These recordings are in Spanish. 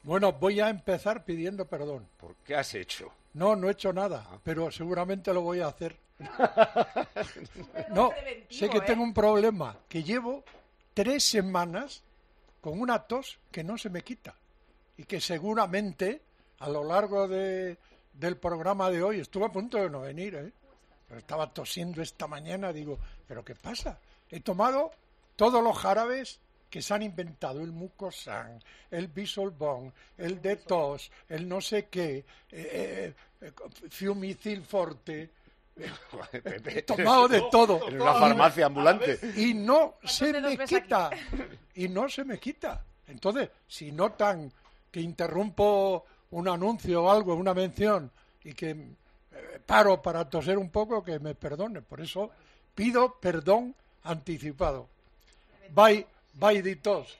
Bueno, voy a empezar pidiendo perdón. ¿Por qué has hecho? No he hecho nada, pero seguramente lo voy a hacer. No, sé que tengo un problema, que llevo 3 semanas con una tos que no se me quita y que seguramente a lo largo del programa de hoy estuve a punto de no venir, pero estaba tosiendo esta mañana, digo, ¿pero qué pasa? He tomado todos los jarabes que se han inventado, el Mucosan, el Bisolbón, el de tos, el no sé qué, Fiumicil Forte. He tomado de todo. En una farmacia ambulante. Y no se me quita. Y no se me quita. Entonces, si notan que interrumpo un anuncio o algo, una mención, y que paro para toser un poco, que me perdone. Por eso pido perdón anticipado. Bye de tos.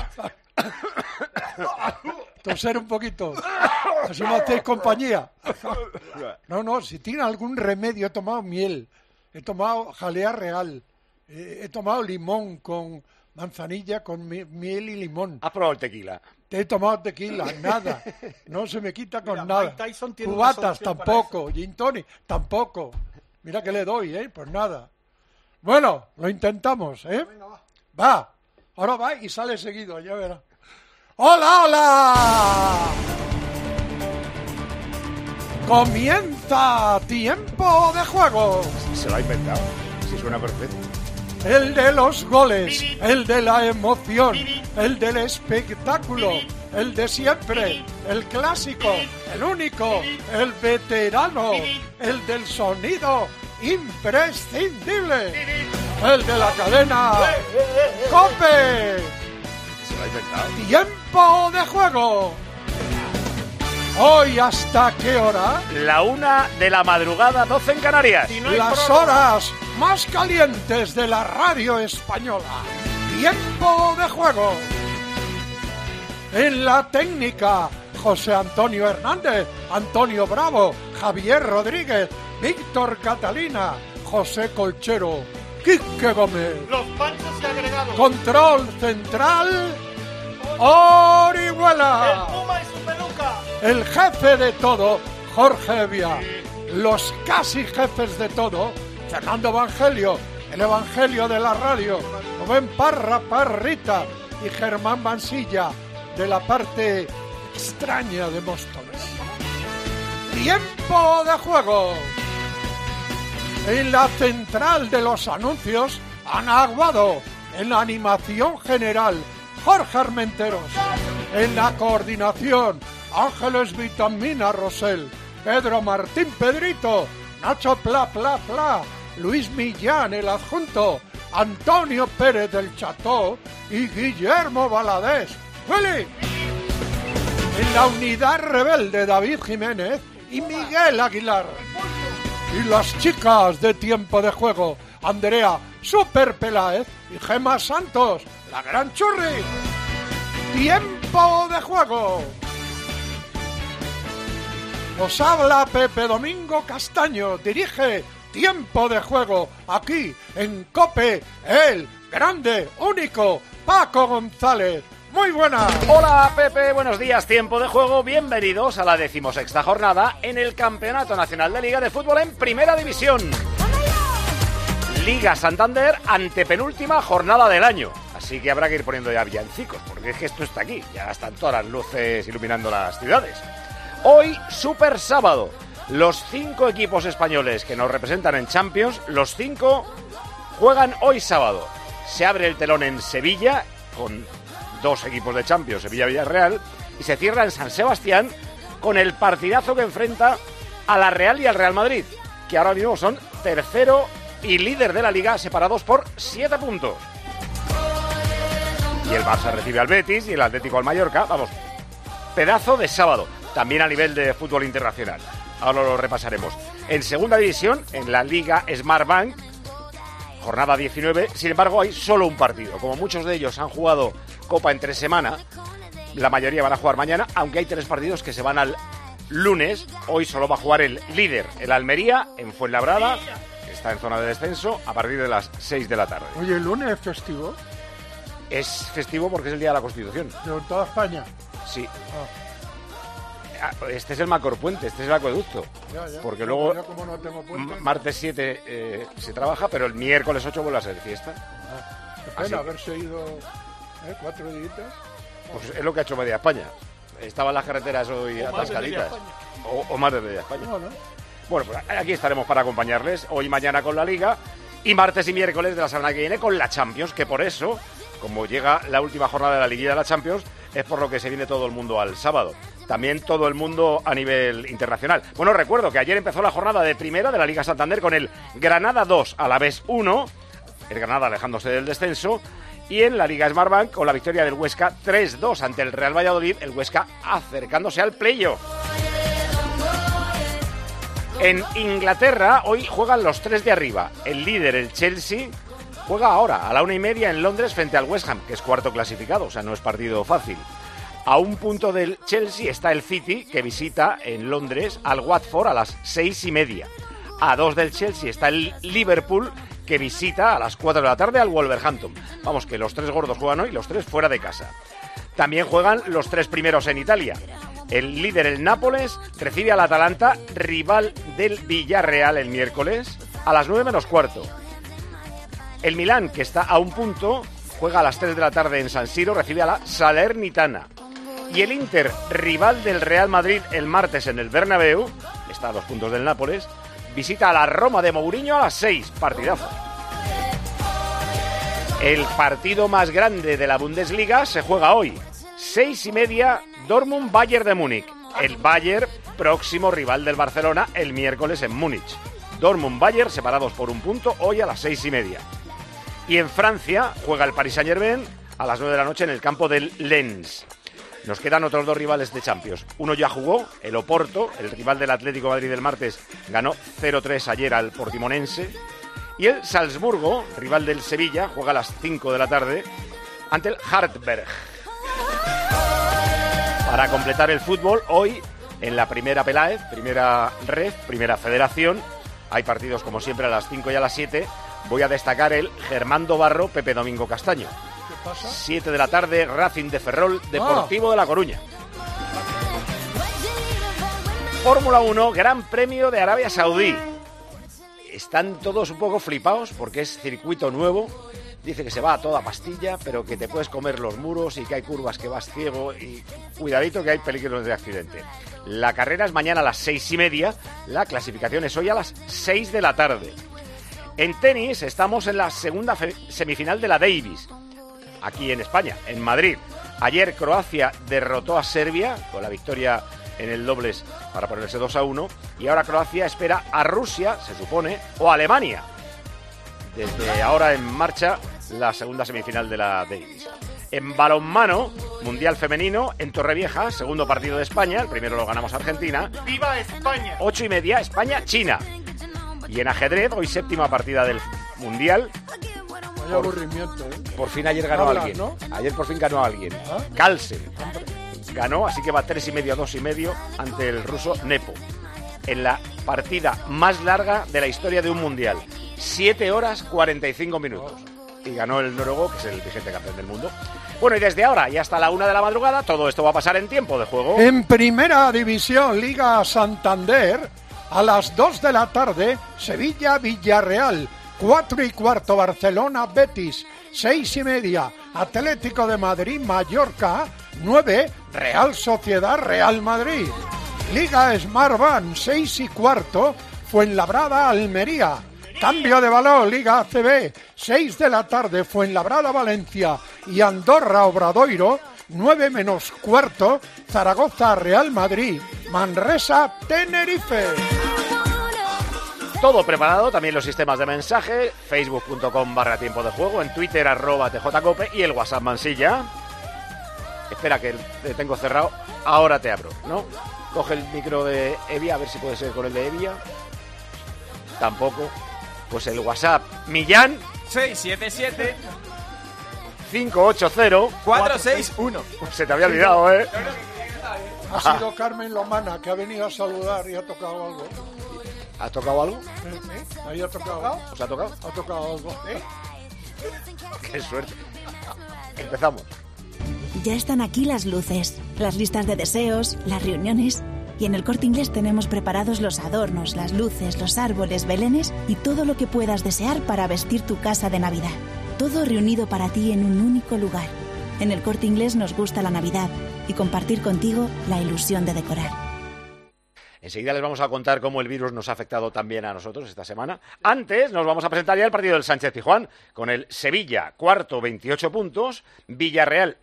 Toser un poquito. Así me hacéis compañía. No, si tiene algún remedio, he tomado miel, he tomado jalea real, he tomado limón con manzanilla, con miel y limón. ¿Has probado el tequila? He tomado tequila, nada. No se me quita con nada. Cubatas tampoco, gin tonic tampoco. Mira que le doy, pues nada. Bueno, lo intentamos, Venga, Va, ahora va y sale seguido, ya verá. ¡Hola, hola! Comienza Tiempo de Juego. Se lo ha inventado. Sí, suena perfecto. El de los goles, el de la emoción, el del espectáculo, el de siempre, el clásico, el único, el veterano, el del sonido imprescindible, el de la cadena ¡COPE! Se lo ha inventado. Tiempo de Juego. Hoy, ¿hasta qué hora? La 1 de la madrugada, 12 en Canarias. Las horas más calientes de la radio española. Tiempo de Juego. En la técnica, José Antonio Hernández, Antonio Bravo, Javier Rodríguez, Víctor Catalina, José Colchero, Quique Gómez. Los panchos y agregados. Control central, Orihuela. El Puma y su peluca. El jefe de todo, Jorge Evia. Los casi jefes de todo, Fernando Evangelio, el Evangelio de la radio, Rubén Parrita y Germán Mansilla, de la parte extraña de Móstoles. Tiempo de Juego. En la central de los anuncios, Ana Aguado. En la animación general, Jorge Armenteros. En la coordinación, Ángeles Vitamina Rosell, Pedro Martín Pedrito, Nacho Pla, Luis Millán el adjunto, Antonio Pérez del Cható y Guillermo Valadez. ¡Willy! En la unidad rebelde, David Jiménez y Miguel Aguilar. Y las chicas de Tiempo de Juego, Andrea Super Peláez y Gemma Santos, la gran churri. Tiempo de Juego. Os habla Pepe Domingo Castaño, dirige Tiempo de Juego, aquí en COPE, el grande, único, Paco González. Muy buenas. Hola Pepe, buenos días, Tiempo de Juego, bienvenidos a la 16ª jornada en el Campeonato Nacional de Liga de Fútbol en Primera División. Liga Santander, antepenúltima jornada del año, así que habrá que ir poniendo ya villancicos, porque es que esto está aquí, ya están todas las luces iluminando las ciudades. Hoy, Super Sábado, los 5 equipos españoles que nos representan en Champions, los 5 juegan hoy sábado. Se abre el telón en Sevilla, con 2 equipos de Champions, Sevilla-Villarreal, y se cierra en San Sebastián con el partidazo que enfrenta a la Real y al Real Madrid, que ahora mismo son tercero y líder de la Liga, separados por 7 puntos. Y el Barça recibe al Betis y el Atlético al Mallorca. Vamos, pedazo de sábado, también a nivel de fútbol internacional. Ahora lo repasaremos. En segunda división, en la Liga Smartbank, jornada 19, sin embargo hay solo un partido. Como muchos de ellos han jugado Copa entre semana, la mayoría van a jugar mañana, aunque hay 3 partidos que se van al lunes. Hoy solo va a jugar el líder, el Almería, en Fuenlabrada, que está en zona de descenso, a partir de las 6 de la tarde. Oye, ¿el lunes es festivo? Es festivo porque es el Día de la Constitución. ¿De toda España? Sí. Ah. Este es el Macorpuente, este es el acueducto. Ya. Porque luego Ya como no tengo puente. martes 7 se trabaja, pero el miércoles 8 vuelve a ser fiesta. Qué pena Así. haberse ido 4 días. Pues es lo que ha hecho Media España. Estaban las carreteras hoy O más de Media atascaditas. O más de Media España. No. Bueno, pues aquí estaremos para acompañarles hoy y mañana con la Liga y martes y miércoles de la semana que viene con la Champions, que por eso, como llega la última jornada de la liguilla de la Champions, es por lo que se viene todo el mundo al sábado. También todo el mundo a nivel internacional. Bueno, recuerdo que ayer empezó la jornada de primera de la Liga Santander con el Granada 2, Alavés 1, el Granada alejándose del descenso, y en la Liga Smartbank con la victoria del Huesca 3-2 ante el Real Valladolid, el Huesca acercándose al playoff. En Inglaterra hoy juegan los 3 de arriba. El líder, el Chelsea, juega ahora a la 1:30 en Londres frente al West Ham, que es cuarto clasificado, o sea, no es partido fácil. A un punto del Chelsea está el City, que visita en Londres al Watford a las 6:30. A 2 del Chelsea está el Liverpool, que visita a las 4 de la tarde al Wolverhampton. Vamos, que los 3 gordos juegan hoy, los 3 fuera de casa. También juegan los 3 primeros en Italia. El líder, el Nápoles, recibe al Atalanta, rival del Villarreal el miércoles, a las 9 menos cuarto. El Milán, que está a un punto, juega a las 3 de la tarde en San Siro, recibe a la Salernitana. Y el Inter, rival del Real Madrid el martes en el Bernabéu, está a 2 puntos del Nápoles, visita a la Roma de Mourinho a las 6, partidazo. El partido más grande de la Bundesliga se juega hoy, 6:30, Dortmund-Bayern de Múnich. El Bayern, próximo rival del Barcelona, el miércoles en Múnich. Dortmund-Bayern separados por un punto, hoy a las 6:30. Y en Francia juega el Paris Saint-Germain a las 9 de la noche en el campo del Lens. Nos quedan otros 2 rivales de Champions. Uno ya jugó, el Oporto, el rival del Atlético de Madrid del martes, ganó 0-3 ayer al Portimonense. Y el Salzburgo, rival del Sevilla, juega a las 5 de la tarde ante el Hartberg. Para completar el fútbol, hoy en la primera Peláez, primera Ref, primera Federación, hay partidos como siempre a las 5 y a las 7. Voy a destacar el Germando Barro, Pepe Domingo Castaño. ¿Qué pasa? 7 de la tarde, Racing de Ferrol, Deportivo de La Coruña. Fórmula 1, Gran Premio de Arabia Saudí. Están todos un poco flipados porque es circuito nuevo. Dice que se va a toda pastilla, pero que te puedes comer los muros y que hay curvas que vas ciego y cuidadito que hay peligros de accidente. La carrera es mañana a las 6:30, la clasificación es hoy a las 6 de la tarde. En tenis estamos en la segunda semifinal de la Davis, aquí en España, en Madrid. Ayer Croacia derrotó a Serbia con la victoria en el dobles para ponerse 2-1 y ahora Croacia espera a Rusia, se supone, o a Alemania. Desde ahora en marcha la segunda semifinal de la Davis. En balonmano, Mundial Femenino, en Torrevieja, segundo partido de España, el primero lo ganamos a Argentina. ¡Viva España! 8:30, España-China. Y en ajedrez, hoy séptima partida del Mundial. Vaya aburrimiento, ¿eh? Por fin ayer ganó Habla, alguien. ¿no? Ayer por fin ganó alguien. ¿Ah? Carlsen. Ganó, así que va 3:30, 2:30 ante el ruso Nepo. En la partida más larga de la historia de un Mundial. 7 horas 45 minutos. Y ganó el noruego, que es el vigente campeón del mundo. Bueno, y desde ahora y hasta la 1 de la madrugada, todo esto va a pasar en tiempo de juego. En Primera División, Liga Santander, a las 2 de la tarde, Sevilla-Villarreal. 4:15, Barcelona-Betis. 6:30, Atlético de Madrid-Mallorca. 9, Real Sociedad-Real Madrid. Liga Smartbank, 6:15, Fuenlabrada-Almería. Cambio de balón, Liga ACB, 6 de la tarde, Fuenlabrada-Valencia y Andorra-Obradoiro. 9 menos cuarto, Zaragoza-Real Madrid. Manresa-Tenerife. Todo preparado, también los sistemas de mensaje, facebook.com/tiempo de juego, en Twitter @tjcope y el WhatsApp Mansilla. Espera que te tengo cerrado, ahora te abro, ¿no? Coge el micro de Evia, a ver si puede ser con el de Evia. Tampoco. Pues el WhatsApp Millán 677 580 461. Se te había olvidado, ¿eh? Ha sido Carmen Lomana, que ha venido a saludar y ha tocado algo. ¿Ha tocado algo? Ahí ha tocado. ¿Os ha tocado? Ha tocado algo. ¡Qué suerte! Empezamos. Ya están aquí las luces, las listas de deseos, las reuniones. Y en el Corte Inglés tenemos preparados los adornos, las luces, los árboles, belenes y todo lo que puedas desear para vestir tu casa de Navidad. Todo reunido para ti en un único lugar. En el Corte Inglés nos gusta la Navidad y compartir contigo la ilusión de decorar. Enseguida les vamos a contar cómo el virus nos ha afectado también a nosotros esta semana. Antes nos vamos a presentar ya el partido del Sánchez-Pizjuán con el Sevilla, cuarto, 28 puntos, Villarreal,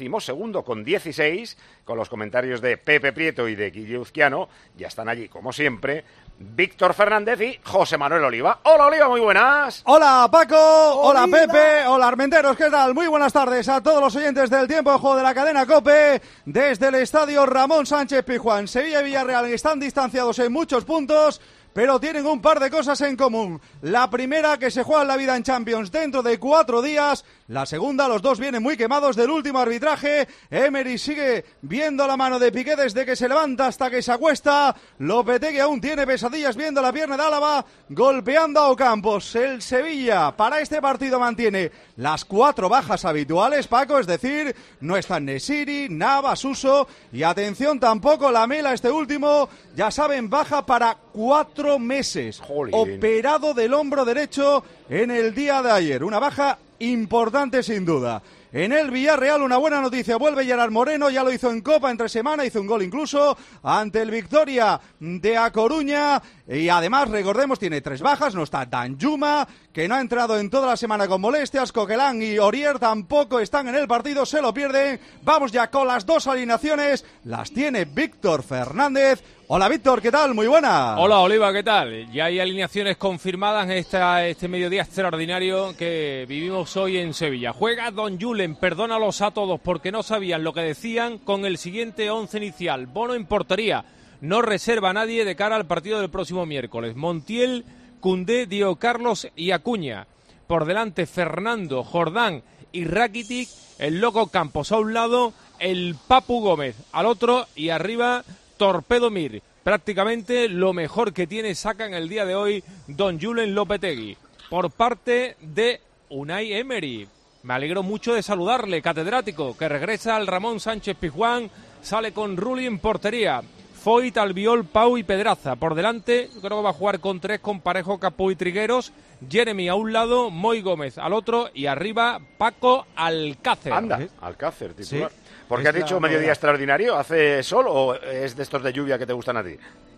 12º con 16, con los comentarios de Pepe Prieto y de Guille Uzquiano. Ya están allí, como siempre, Víctor Fernández y José Manuel Oliva. Hola, Oliva, muy buenas. Hola, Paco. Hola, Pepe. Hola, Armenteros. ¿Qué tal? Muy buenas tardes a todos los oyentes del Tiempo de Juego de la cadena COPE. Desde el estadio Ramón Sánchez Pizjuán, Sevilla y Villarreal están distanciados en muchos puntos, pero tienen un par de cosas en común. La primera, que se juegan la vida en Champions dentro de 4 días. La segunda, los dos vienen muy quemados del último arbitraje. Emery sigue viendo la mano de Piqué desde que se levanta hasta que se acuesta. Lopetegui aún tiene pesadillas viendo la pierna de Álava golpeando a Ocampos. El Sevilla para este partido mantiene las 4 bajas habituales, Paco, es decir, no están Nesiri, Navas, Suso y atención tampoco Lamela, este último, ya saben, baja para 4 meses. Jolín. Operado del hombro derecho en el día de ayer. Una baja importante sin duda. En el Villarreal una buena noticia, vuelve Gerard Moreno, ya lo hizo en Copa entre semana, hizo un gol incluso ante el Victoria de A Coruña y además recordemos tiene 3 bajas, no está Danjuma, que no ha entrado en toda la semana con molestias, Coquelin y Aurier tampoco están en el partido, se lo pierden. Vamos ya con las 2 alineaciones, las tiene Víctor Fernández. Hola Víctor, ¿qué tal? Muy buena. Hola Oliva, ¿qué tal? Ya hay alineaciones confirmadas en este mediodía extraordinario que vivimos hoy en Sevilla. Juega Don Julen, perdónalos a todos porque no sabían lo que decían, con el siguiente 11 inicial. Bono en portería, no reserva a nadie de cara al partido del próximo miércoles. Montiel, Koundé, Diego Carlos y Acuña. Por delante Fernando, Jordán y Rakitic, el Loco Campos a un lado, el Papu Gómez al otro y arriba Torpedo Mir. Prácticamente lo mejor que tiene saca en el día de hoy Don Julen Lopetegui. Por parte de Unai Emery. Me alegro mucho de saludarle, catedrático, que regresa al Ramón Sánchez Pizjuán, sale con Rulli en portería. Foyt, Albiol, Pau y Pedraza. Por delante, creo que va a jugar con 3 con Parejo, Capó y Trigueros. Jeremy a un lado, Moy Gómez al otro y arriba Paco Alcácer. Anda, Alcácer, titular. Sí. ¿Por qué has dicho mediodía extraordinario? ¿Hace sol o es de estos de lluvia que te gustan a ti?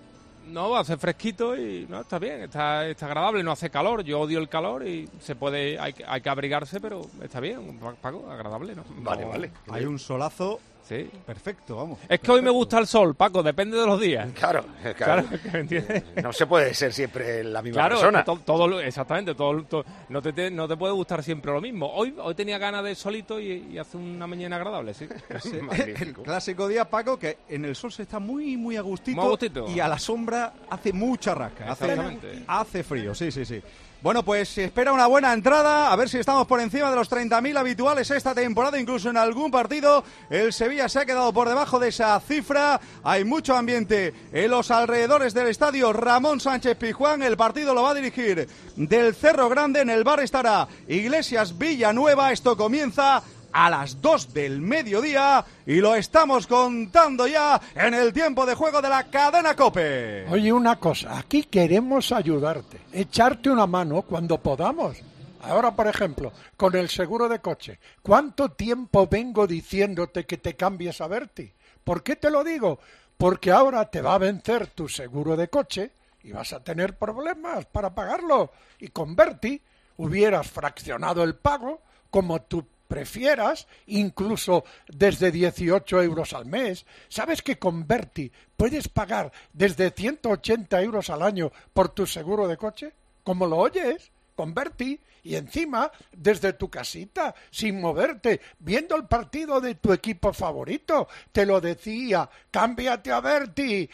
No, hace fresquito y no, está bien, está agradable, no hace calor. Yo odio el calor y se puede, hay que abrigarse, pero está bien, Paco, agradable, ¿no? Vale, No, vale. Hay un solazo Sí. perfecto, vamos. Es que hoy me gusta el sol, Paco, depende de los días. Claro. Claro, ¿me entiendes? No se puede ser siempre la misma Claro, persona. es que exactamente, no te puede gustar siempre lo mismo. Hoy tenía ganas de solito y hace una mañana agradable, sí. El Magnífico. clásico día, Paco, que en el sol se está muy, muy a gustito, Muy a gustito. y a la sombra hace mucha rasca. Exactamente. Hace frío, sí. Bueno, pues se espera una buena entrada, a ver si estamos por encima de los 30.000 habituales esta temporada, incluso en algún partido. El Sevilla se ha quedado por debajo de esa cifra, hay mucho ambiente en los alrededores del estadio Ramón Sánchez Pizjuán. El partido lo va a dirigir del Cerro Grande, en el bar estará Iglesias Villanueva. Esto comienza a las 2 del mediodía y lo estamos contando ya en el tiempo de juego de la cadena COPE. Oye, una cosa, aquí queremos ayudarte, echarte una mano cuando podamos. Ahora, por ejemplo, con el seguro de coche, ¿cuánto tiempo vengo diciéndote que te cambies a Berti? ¿Por qué te lo digo? Porque ahora te va a vencer tu seguro de coche y vas a tener problemas para pagarlo. Y con Berti hubieras fraccionado el pago como tú prefieras, incluso desde 18 euros al mes. ¿Sabes que con Berti puedes pagar desde 180 euros al año por tu seguro de coche? ¿Cómo lo oyes? Con Berti, y encima desde tu casita, sin moverte, viendo el partido de tu equipo favorito. Te lo decía, cámbiate a Berti,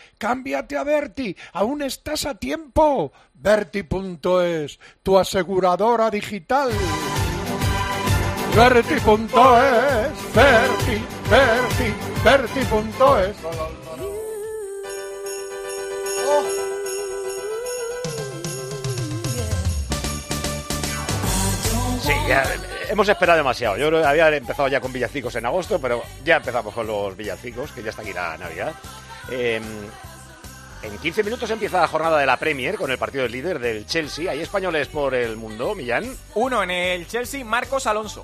aún estás a tiempo. Berti.es, tu aseguradora digital. Berti.es, Berti.es. Sí, ya, hemos esperado demasiado. Yo había empezado ya con villancicos en agosto, pero ya empezamos con los villancicos, que ya está aquí la Navidad. En 15 minutos empieza la jornada de la Premier con el partido del líder del Chelsea. Hay españoles por el mundo, Millán. 1 en el Chelsea, Marcos Alonso.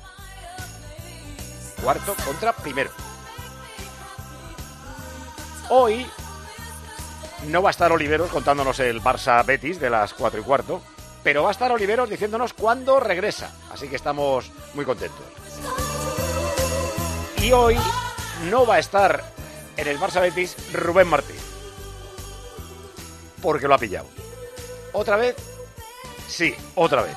Cuarto contra primero. Hoy no va a estar Oliveros contándonos el Barça-Betis de las 4:15, pero va a estar Oliveros diciéndonos cuándo regresa. Así que estamos muy contentos. Y hoy no va a estar en el Barça-Betis Rubén Martín, porque lo ha pillado. ¿Otra vez? Sí, otra vez.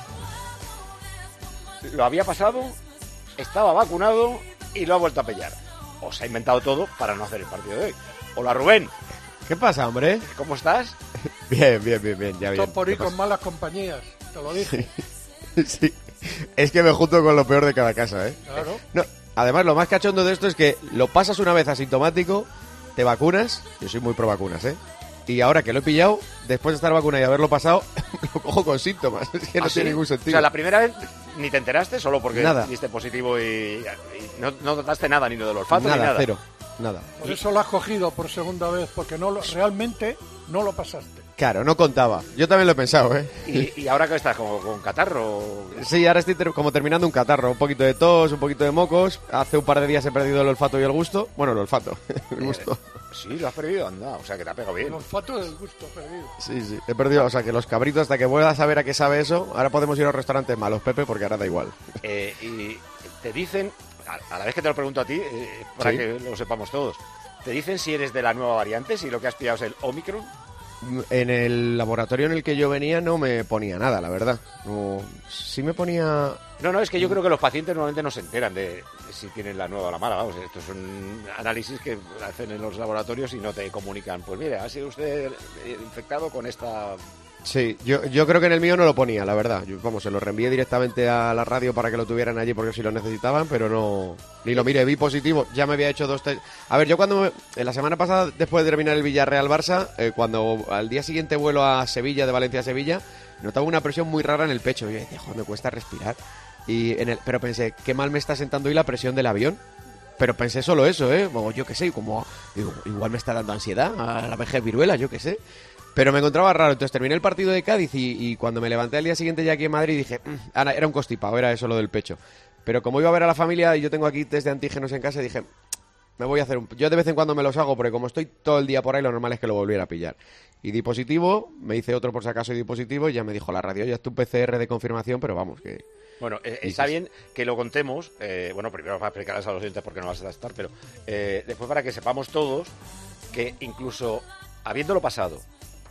Lo había pasado, estaba vacunado y lo ha vuelto a pillar. O se ha inventado todo para no hacer el partido de hoy. Hola, Rubén. ¿Qué pasa, hombre? ¿Cómo estás? Bien, ya bien. Esto por ir con malas compañías, te lo dije. Sí, es que me junto con lo peor de cada casa, ¿eh? Claro. No, además, lo más cachondo de esto es que lo pasas una vez asintomático, te vacunas, yo soy muy pro vacunas, ¿eh? Y ahora que lo he pillado, después de estar vacunado y haberlo pasado, lo cojo con síntomas. Es que no tiene ningún sentido. O sea, la primera vez ni te enteraste, solo porque nada. diste positivo y no notaste nada, ni del olfato, nada, ni nada. Cero, nada. Por eso lo has cogido por segunda vez, porque realmente no lo pasaste. Claro, no contaba. Yo también lo he pensado, ¿eh? ¿Y ahora que estás? ¿Como con catarro? Sí, ahora estoy como terminando un catarro. Un poquito de tos, un poquito de mocos. Hace un par de días he perdido el olfato y el gusto. Bueno, el olfato, el gusto. Sí, lo has perdido, anda. O sea, que te ha pegado bien. El olfato del gusto perdido. Sí, he perdido. O sea, que los cabritos, hasta que vuelvas a saber a qué sabe eso, ahora podemos ir a los restaurantes malos, Pepe, porque ahora da igual. Y te dicen, a la vez que te lo pregunto a ti, para Sí. que lo sepamos todos, te dicen si eres de la nueva variante, si lo que has pillado es el Omicron. En el laboratorio en el que yo venía no me ponía nada, la verdad. No, sí me ponía... No, es que yo creo que los pacientes normalmente no se enteran de si tienen la nueva o la mala. Vamos, estos son análisis que hacen en los laboratorios y no te comunican. Pues mire, ha sido usted infectado con esta... Sí, yo creo que en el mío no lo ponía, la verdad. Vamos, se lo reenvié directamente a la radio para que lo tuvieran allí porque si lo necesitaban, pero no... Ni lo miré, vi positivo, ya me había hecho 2 test. A ver, yo cuando... En la semana pasada, después de terminar el Villarreal-Barça, cuando al día siguiente vuelo a Sevilla, de Valencia a Sevilla, notaba una presión muy rara en el pecho. Y yo decía, joder, me cuesta respirar. Pero pensé, qué mal me está sentando hoy la presión del avión. Pero pensé solo eso, ¿eh? O yo qué sé, como... Digo, igual me está dando ansiedad a la vejez viruela, yo qué sé. Pero me encontraba raro, entonces terminé el partido de Cádiz y cuando me levanté al día siguiente ya aquí en Madrid dije, era un constipado, era eso lo del pecho. Pero como iba a ver a la familia y yo tengo aquí test de antígenos en casa, dije, me voy a hacer yo de vez en cuando me los hago, porque como estoy todo el día por ahí, lo normal es que lo volviera a pillar. Y di positivo, me hice otro por si acaso y di positivo y ya me dijo la radio, ya es tu PCR de confirmación, pero vamos, que... Bueno, está bien que lo contemos, bueno, primero para explicarles a los oyentes porque no vas a estar, pero después para que sepamos todos que incluso habiéndolo pasado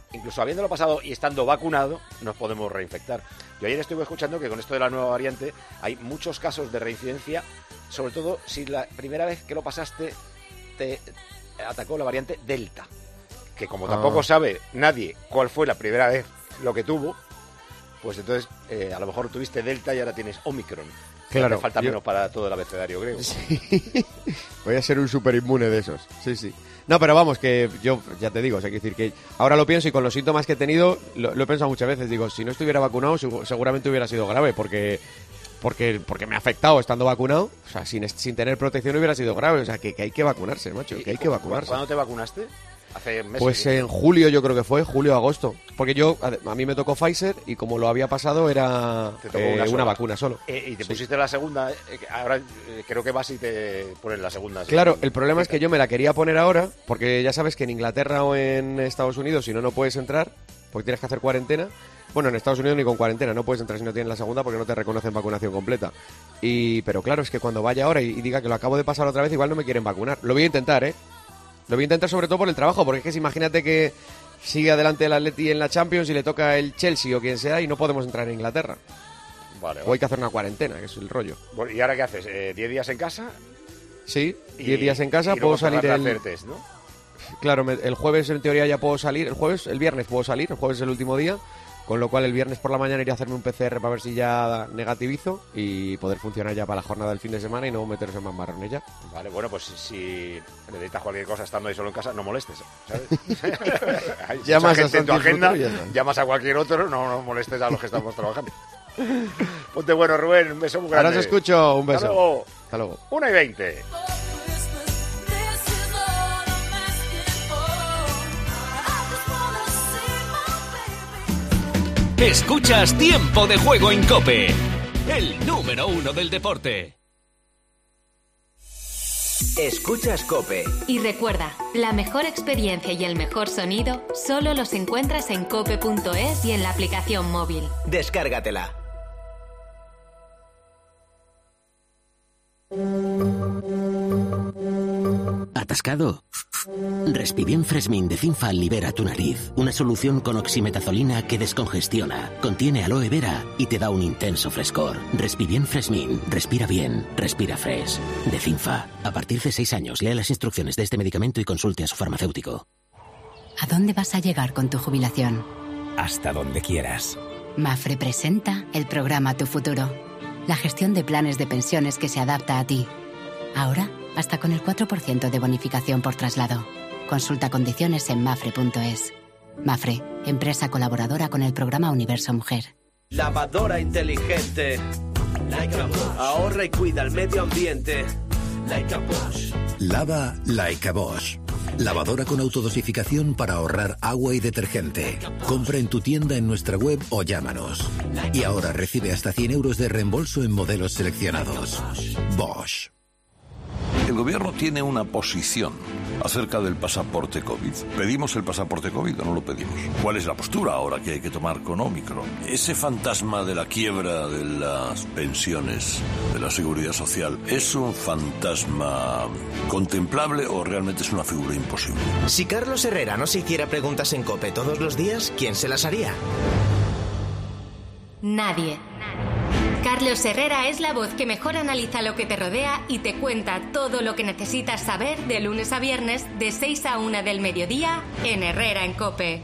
y estando vacunado, nos podemos reinfectar. Yo ayer estuve escuchando que con esto de la nueva variante hay muchos casos de reincidencia, sobre todo si la primera vez que lo pasaste te atacó la variante Delta, que como tampoco sabe nadie cuál fue la primera vez lo que tuvo, pues entonces a lo mejor tuviste Delta y ahora tienes Omicron. Claro, te falta menos para todo el abecedario griego. Sí. Voy a ser un super inmune de esos. Sí. No, pero vamos, que yo ya te digo, o sea, quiero decir que ahora lo pienso y con los síntomas que he tenido, lo he pensado muchas veces. Digo, si no estuviera vacunado, seguramente hubiera sido grave, porque me ha afectado estando vacunado. O sea, sin tener protección hubiera sido grave. O sea, que hay que vacunarse, macho, que hay que vacunarse. ¿Cuándo te vacunaste? Hace meses. Pues en julio yo creo que fue, julio-agosto. Porque a mí me tocó Pfizer y como lo había pasado era una vacuna solo. Y te pusiste la segunda, ahora creo que vas y te pones la segunda. Claro, el problema es que yo me la quería poner ahora, porque ya sabes que en Inglaterra o en Estados Unidos si no puedes entrar, porque tienes que hacer cuarentena. Bueno, en Estados Unidos ni con cuarentena, no puedes entrar si no tienes la segunda porque no te reconocen vacunación completa. Pero claro, es que cuando vaya ahora y diga que lo acabo de pasar otra vez, igual no me quieren vacunar. Lo voy a intentar, ¿eh? Lo voy a intentar sobre todo por el trabajo, porque es que si imagínate que sigue adelante el Atleti en la Champions y le toca el Chelsea o quien sea y no podemos entrar en Inglaterra. Vale. O hay que hacer una cuarentena, que es el rollo. Bueno, ¿y ahora qué haces? ¿10 días en casa? Sí, 10 días en casa, y puedo salir hacer test, ¿no? Claro, el jueves en teoría ya puedo salir, el viernes puedo salir, el jueves es el último día, con lo cual el viernes por la mañana iré a hacerme un PCR para ver si ya negativizo y poder funcionar ya para la jornada del fin de semana y no meterse en más marrones ya. Vale, bueno, pues si necesitas cualquier cosa estando ahí solo en casa, no molestes, ¿sabes? Hay Llamas mucha gente a en tu Santi agenda, Futuro y ya está. llamas a cualquier otro, no molestes a los que estamos trabajando. Ponte bueno, Rubén, un beso muy grande. Ahora os escucho, un beso. Hasta luego. Hasta luego. 1:20. Escuchas Tiempo de Juego en COPE, el número 1 del deporte. Escuchas COPE. Y recuerda, la mejor experiencia y el mejor sonido solo los encuentras en cope.es y en la aplicación móvil. Descárgatela. ¿Atascado? Respibien Fresmin de Cinfa libera tu nariz. Una solución con oximetazolina que descongestiona, contiene aloe vera y te da un intenso frescor. Respibien Fresmin. Respira bien. Respira fresh. De Cinfa. A partir de 6 años, lea las instrucciones de este medicamento y consulte a su farmacéutico. ¿A dónde vas a llegar con tu jubilación? Hasta donde quieras. Mafre presenta el programa Tu Futuro. La gestión de planes de pensiones que se adapta a ti. Ahora, hasta con el 4% de bonificación por traslado. Consulta condiciones en mafre.es. Mafre, empresa colaboradora con el programa Universo Mujer. Lavadora inteligente. Like a Bosch. Ahorra y cuida el medio ambiente. Like a Bosch. Lava Like a Bosch. Lavadora con autodosificación para ahorrar agua y detergente. Compra en tu tienda en nuestra web o llámanos. Y ahora recibe hasta 100 euros de reembolso en modelos seleccionados. Bosch. El gobierno tiene una posición acerca del pasaporte COVID. ¿Pedimos el pasaporte COVID o no lo pedimos? ¿Cuál es la postura ahora que hay que tomar con Ómicron? ¿Ese fantasma de la quiebra de las pensiones, de la seguridad social, es un fantasma contemplable o realmente es una figura imposible? Si Carlos Herrera no se hiciera preguntas en COPE todos los días, ¿quién se las haría? Nadie. Carlos Herrera es la voz que mejor analiza lo que te rodea y te cuenta todo lo que necesitas saber de lunes a viernes de 6 a 1 del mediodía en Herrera en COPE.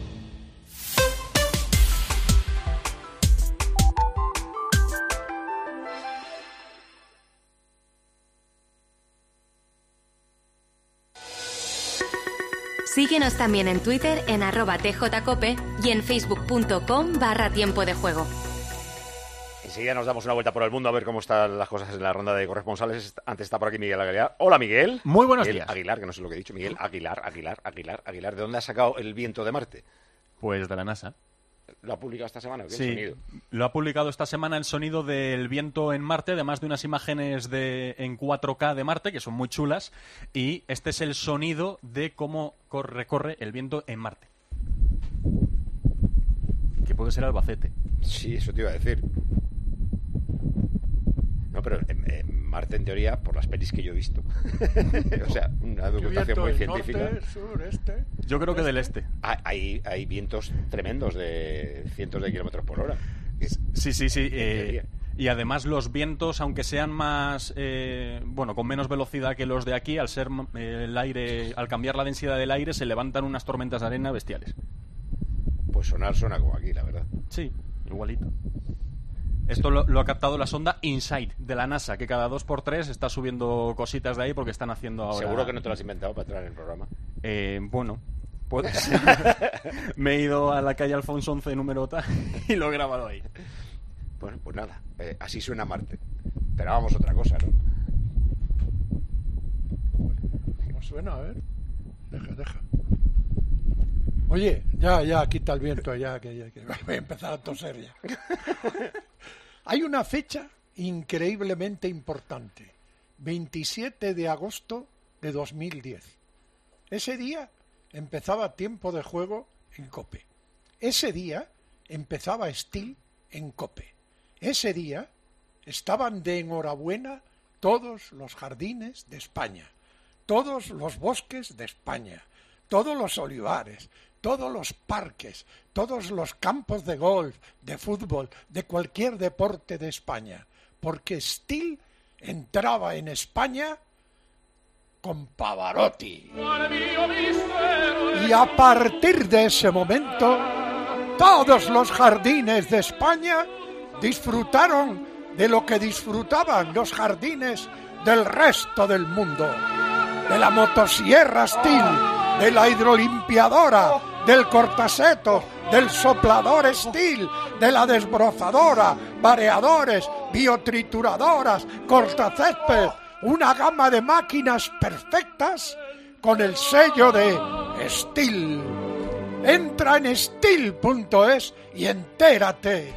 Síguenos también en Twitter en @tjcope y en facebook.com/tiempo de juego. Enseguida nos damos una vuelta por el mundo a ver cómo están las cosas en la ronda de corresponsales. Antes está por aquí Miguel Aguilar. Hola, Miguel. Muy buenos Miguel días. Aguilar, que no sé lo que he dicho. Miguel Aguilar. ¿De dónde has sacado el viento de Marte? Pues de la NASA. ¿Lo ha publicado esta semana? ¿Qué Sí, sonido? lo ha publicado esta semana el sonido del viento en Marte, además de unas imágenes en 4K de Marte, que son muy chulas, y este es el sonido de cómo recorre el viento en Marte. Que puede ser Albacete. Sí, eso te iba a decir. No, pero en Marte, en teoría, por las pelis que yo he visto. O sea, una documentación muy científica. Norte, sur, este. Yo creo que del este. Hay vientos tremendos de cientos de kilómetros por hora. Sí. Y además los vientos, aunque sean más, con menos velocidad que los de aquí, al ser el aire, al cambiar la densidad del aire, se levantan unas tormentas de arena bestiales. Pues suena como aquí, la verdad. Sí, igualito. Esto lo ha captado la sonda InSight de la NASA, que cada 2x3 está subiendo cositas de ahí porque están haciendo ahora... ¿Seguro que no te lo has inventado para entrar en el programa? Bueno, puede ser. Me he ido a la calle Alfonso 11 número tal y lo he grabado ahí. Bueno, pues nada, así suena Marte. Pero vamos a otra cosa, ¿no? ¿Cómo suena? A ver. Deja. Oye, ya, quita el viento, ya que voy a empezar a toser ya. Hay una fecha increíblemente importante, 27 de agosto de 2010. Ese día empezaba Tiempo de Juego en COPE. Ese día empezaba Steel en COPE. Ese día estaban de enhorabuena todos los jardines de España, todos los bosques de España, todos los olivares, todos los parques, todos los campos de golf, de fútbol, de cualquier deporte de España, porque Steel entraba en España con Pavarotti. Y a partir de ese momento, todos los jardines de España disfrutaron de lo que disfrutaban los jardines del resto del mundo, de la motosierra Steel, de la hidrolimpiadora, del cortasetos, del soplador Stihl, de la desbrozadora, variadores, biotrituradoras, cortacésped, una gama de máquinas perfectas con el sello de Stihl. Entra en Stihl.es y entérate.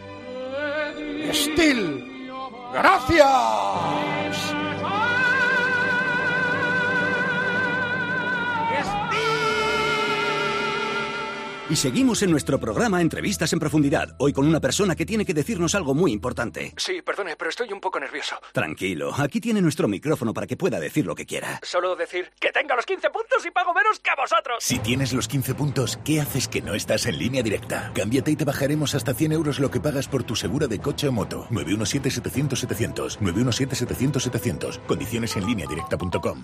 Stihl, gracias. Y seguimos en nuestro programa Entrevistas en Profundidad, hoy con una persona que tiene que decirnos algo muy importante. Sí, perdone, pero estoy un poco nervioso. Tranquilo, aquí tiene nuestro micrófono para que pueda decir lo que quiera. Solo decir que tenga los 15 puntos y pago menos que vosotros. Si tienes los 15 puntos, ¿qué haces que no estás en Línea Directa? Cámbiate y te bajaremos hasta 100 euros lo que pagas por tu segura de coche o moto. 917-700-700. 917-700-700. Condiciones en lineadirecta.com.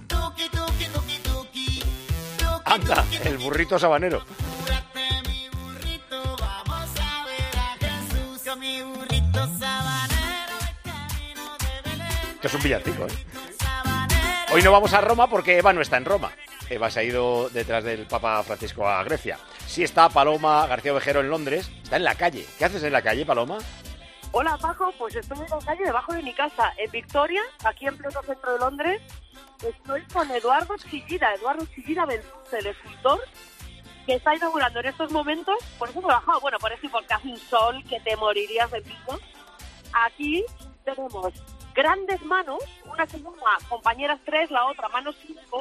Anda, el burrito sabanero. Esto es un villancico, ¿eh? Hoy no vamos a Roma porque Eva no está en Roma. Eva se ha ido detrás del Papa Francisco a Grecia. Sí está Paloma García Ovejero en Londres. Está en la calle. ¿Qué haces en la calle, Paloma? Hola, Paco. Pues estoy en la calle debajo de mi casa, en Victoria, aquí en pleno centro de Londres. Estoy con Eduardo Chillida Belsunce, el escultor, que está inaugurando en estos momentos. Por eso me he bajado. Bueno, por eso y porque hace un sol que te morirías de piso. Aquí tenemos grandes manos, una se llama Compañeras 3, la otra Manos 5.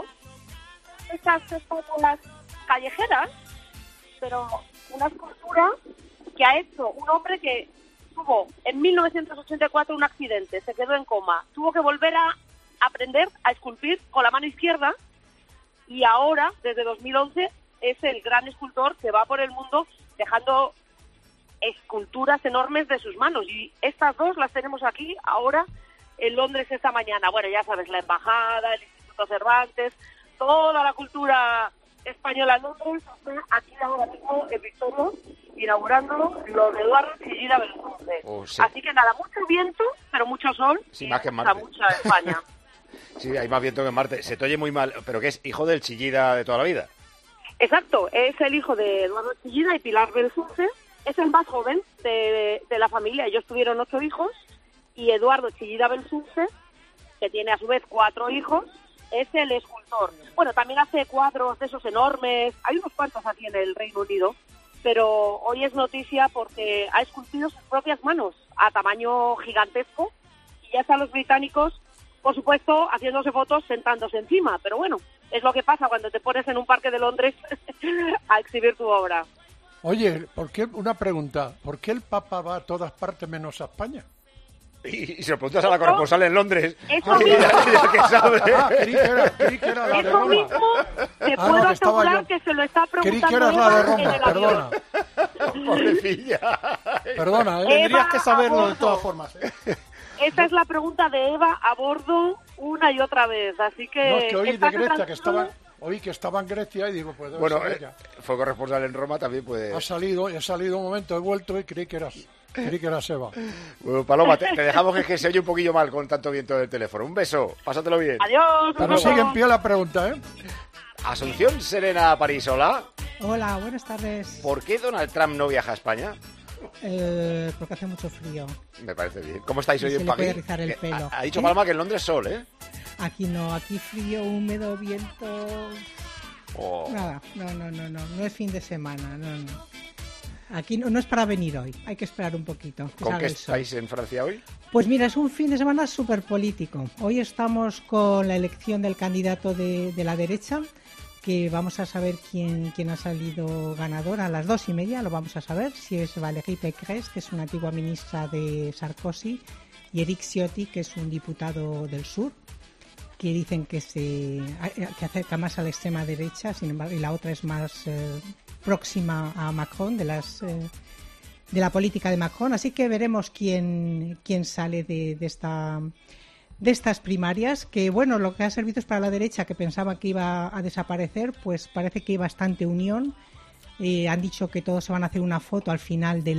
Estas son las callejeras, pero una escultura que ha hecho un hombre que tuvo en 1984 un accidente, se quedó en coma, tuvo que volver a aprender a esculpir con la mano izquierda y ahora, desde 2011, es el gran escultor que va por el mundo dejando esculturas enormes de sus manos. Y estas dos las tenemos aquí ahora en Londres esta mañana. Bueno, ya sabes, la Embajada, el Instituto Cervantes, toda la cultura española en Londres, aquí ahora mismo en Victoria, inaugurando lo de Eduardo Chillida Belsunce. Sí. Así que nada, mucho viento, pero mucho sol. Sí, más que en Marte. Mucha España. Sí, hay más viento que en Marte. Se te oye muy mal, pero que es hijo del Chillida de toda la vida. Exacto, es el hijo de Eduardo Chillida y Pilar Belsunce. Es el más joven de la familia. Ellos tuvieron 8 hijos y Eduardo Chillida Belsunce, que tiene a su vez 4 hijos, es el escultor. Bueno, también hace cuadros de esos enormes. Hay unos cuantos aquí en el Reino Unido, pero hoy es noticia porque ha esculpido sus propias manos a tamaño gigantesco y ya están los británicos, por supuesto, haciéndose fotos sentándose encima. Pero bueno, es lo que pasa cuando te pones en un parque de Londres a exhibir tu obra. Oye, una pregunta, ¿por qué el Papa va a todas partes menos a España? Y se lo preguntas a la corresponsal en Londres. Eso mismo. Ella que sabe. Creí que era la de Eso Roma. mismo te puedo no, que estaba asegurar yo. que se lo está Creí preguntando que eras la de Eva en Roma, el perdona. avión. Pobrecilla. Perdona, Tendrías que Eva, saberlo a de bordo. todas formas. Esa es la pregunta de Eva a bordo una y otra vez, así que... No, es que oí de estate Grecia, tranquilo. oí que estaba en Grecia y digo, pues debe Bueno, ser ella. fue corresponsal en Roma también, pues... He salido un momento, he vuelto y creí que eras Eva. Bueno, Paloma, te dejamos que se oye un poquillo mal con tanto viento del teléfono. Un beso, pásatelo bien. Adiós. Pero sigue en pie la pregunta, ¿eh? Asunción Serena París, hola. Hola, buenas tardes. ¿Por qué Donald Trump no viaja a España? Porque hace mucho frío. Me parece bien. ¿Cómo estáis hoy Se en le puede París? rizar el pelo. Ha dicho Palma que en Londres sol, ¿eh? Aquí no, aquí frío, húmedo, viento... Oh. Nada, no es fin de semana, no. Aquí no es para venir hoy, hay que esperar un poquito. ¿Con qué estáis en Francia hoy? Pues mira, es un fin de semana súper político. Hoy estamos con la elección del candidato de la derecha, que vamos a saber quién ha salido ganador a las 2:30, lo vamos a saber, si es Valérie Pécresse, que es una antigua ministra de Sarkozy, y Éric Ciotti, que es un diputado del sur, que dicen que acerca más a la extrema derecha, sin embargo, y la otra es más próxima a Macron, de la política de Macron. Así que veremos quién sale de estas primarias, que bueno, lo que ha servido es para la derecha, que pensaba que iba a desaparecer, pues parece que hay bastante unión. Han dicho que todos se van a hacer una foto al final de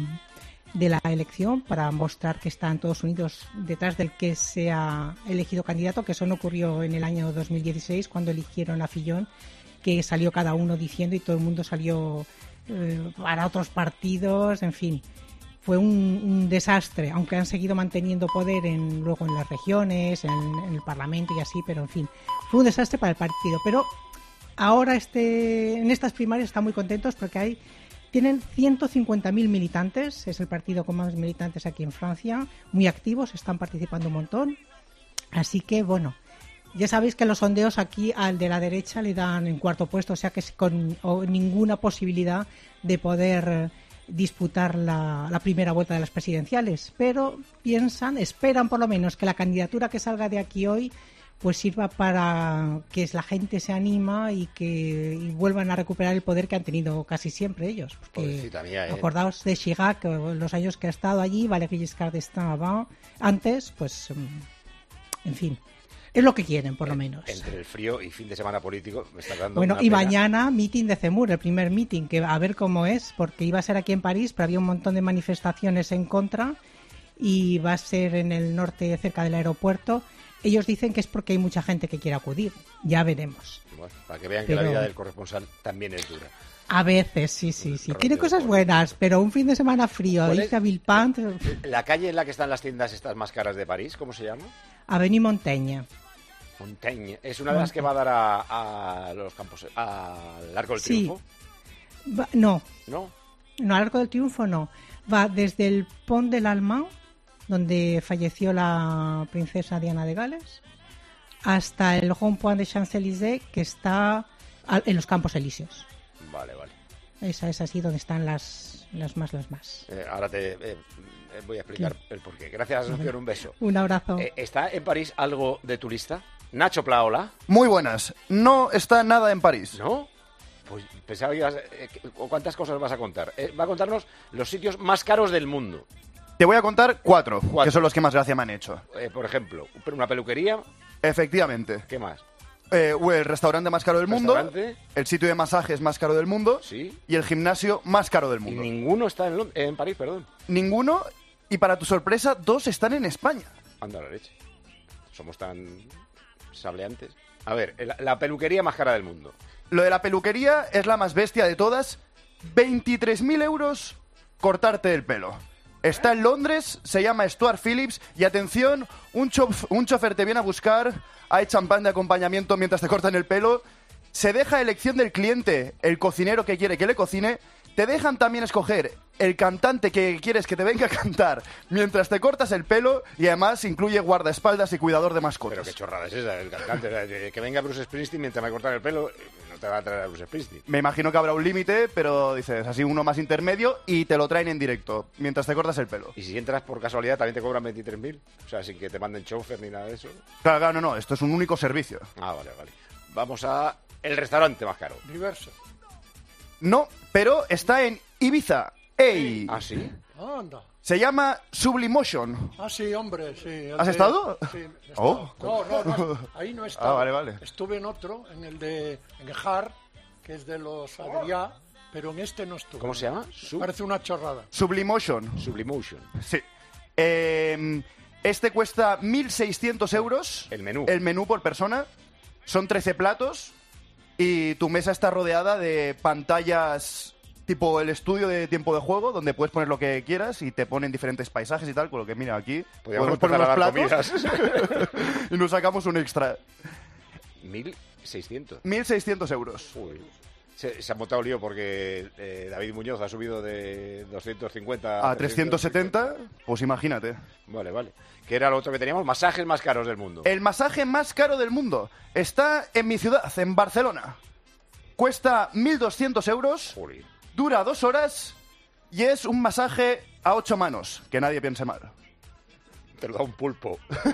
la elección para mostrar que están todos unidos detrás del que sea elegido candidato, que eso no ocurrió en el año 2016 cuando eligieron a Fillon que salió cada uno diciendo y todo el mundo salió para otros partidos, en fin. Fue un desastre, aunque han seguido manteniendo poder luego en las regiones, en el Parlamento y así, pero en fin, fue un desastre para el partido. Pero ahora en estas primarias están muy contentos porque tienen 150.000 militantes, es el partido con más militantes aquí en Francia, muy activos, están participando un montón. Así que, bueno, ya sabéis que los sondeos aquí al de la derecha le dan en cuarto puesto, o sea que con ninguna posibilidad de poder disputar la primera vuelta de las presidenciales, pero esperan por lo menos que la candidatura que salga de aquí hoy pues sirva para que la gente se anima y que vuelvan a recuperar el poder que han tenido casi siempre ellos. Porque acordaos de Chirac, los años que ha estado allí, Valéry Giscard d'Estaing antes, pues en fin. Es lo que quieren, por lo menos. Entre el frío y fin de semana político me está dando Bueno, una y pena. mañana meeting de Zemmour, el primer meeting, que a ver cómo es, porque iba a ser aquí en París, pero había un montón de manifestaciones en contra y va a ser en el norte, cerca del aeropuerto. Ellos dicen que es porque hay mucha gente que quiere acudir. Ya veremos. Bueno, para que vean que la vida del corresponsal también es dura. A veces, sí. Tiene cosas buenas, pero un fin de semana frío, irse a Villepinte... ¿La calle en la que están las tiendas estas más caras de París, cómo se llama? Avenue Montaigne. Montaigne. ¿Es una de las que va a dar a los campos, al Arco del Triunfo? No. ¿No? No, al Arco del Triunfo no. Va desde el Pont de l'Allemand, donde falleció la princesa Diana de Gales, hasta el Rond-Point de Champs-Élysées, que está en los Campos Elíseos. Vale. Esa es así donde están las más. Ahora te voy a explicar el porqué. Gracias, Asunción, un beso. Un abrazo. ¿Está en París algo de turista? Nacho Plaola. Muy buenas. No está nada en París. ¿No? Pues pensaba que ibas... ¿Cuántas cosas vas a contar? Va a contarnos los sitios más caros del mundo. Te voy a contar cuatro, que son los que más gracia me han hecho. Por ejemplo, una peluquería. Efectivamente. ¿Qué más? El restaurante más caro del mundo, el sitio de masajes más caro del mundo y el gimnasio más caro del mundo. Y ninguno está en París, perdón. Ninguno, y para tu sorpresa, 2 están en España. Anda la leche. Somos tan sableantes. A ver, la peluquería más cara del mundo. Lo de la peluquería es la más bestia de todas. 23.000 euros cortarte el pelo. Está en Londres, se llama Stuart Phillips y atención, un chofer te viene a buscar, hay champán de acompañamiento mientras te cortan el pelo, se deja a elección del cliente el cocinero que quiere que le cocine, te dejan también escoger el cantante que quieres que te venga a cantar mientras te cortas el pelo y además incluye guardaespaldas y cuidador de mascotas. Pero qué chorrada es esa, el cantante, que venga Bruce Springsteen mientras me cortan el pelo, no te va a traer a Bruce Springsteen. Me imagino que habrá un límite, pero dices así uno más intermedio y te lo traen en directo mientras te cortas el pelo. ¿Y si entras por casualidad también te cobran 23.000? O sea, sin que te manden chofer ni nada de eso. Claro, no, esto es un único servicio. Ah, vale. Vamos a el restaurante más caro. Diverso. No, pero está en Ibiza. ¡Ey! ¿Ah, sí? Anda. Se llama Sublimotion. Ah, sí, hombre, sí. ¿Has estado? Sí, he estado. No, ahí no he estado. Vale. Estuve en otro, en el Har, que es de los Adrià, pero en este no estuve. ¿Cómo se llama? Parece una chorrada. Sublimotion. Sí. Este cuesta 1.600 euros. El menú. El menú por persona. Son 13 platos. Y tu mesa está rodeada de pantallas tipo el estudio de tiempo de juego, donde puedes poner lo que quieras y te ponen diferentes paisajes y tal, con lo que, mira, aquí podemos poner los platos y nos sacamos un extra. 1.600. 1.600 euros. Uy. Se ha montado lío porque David Muñoz ha subido de 250 a 370, pues imagínate. Vale. ¿Qué era lo otro que teníamos? Masajes más caros del mundo. El masaje más caro del mundo está en mi ciudad, en Barcelona. Cuesta 1.200 euros, dura 2 horas y es un masaje a 8 manos, que nadie piense mal. Te lo da un pulpo.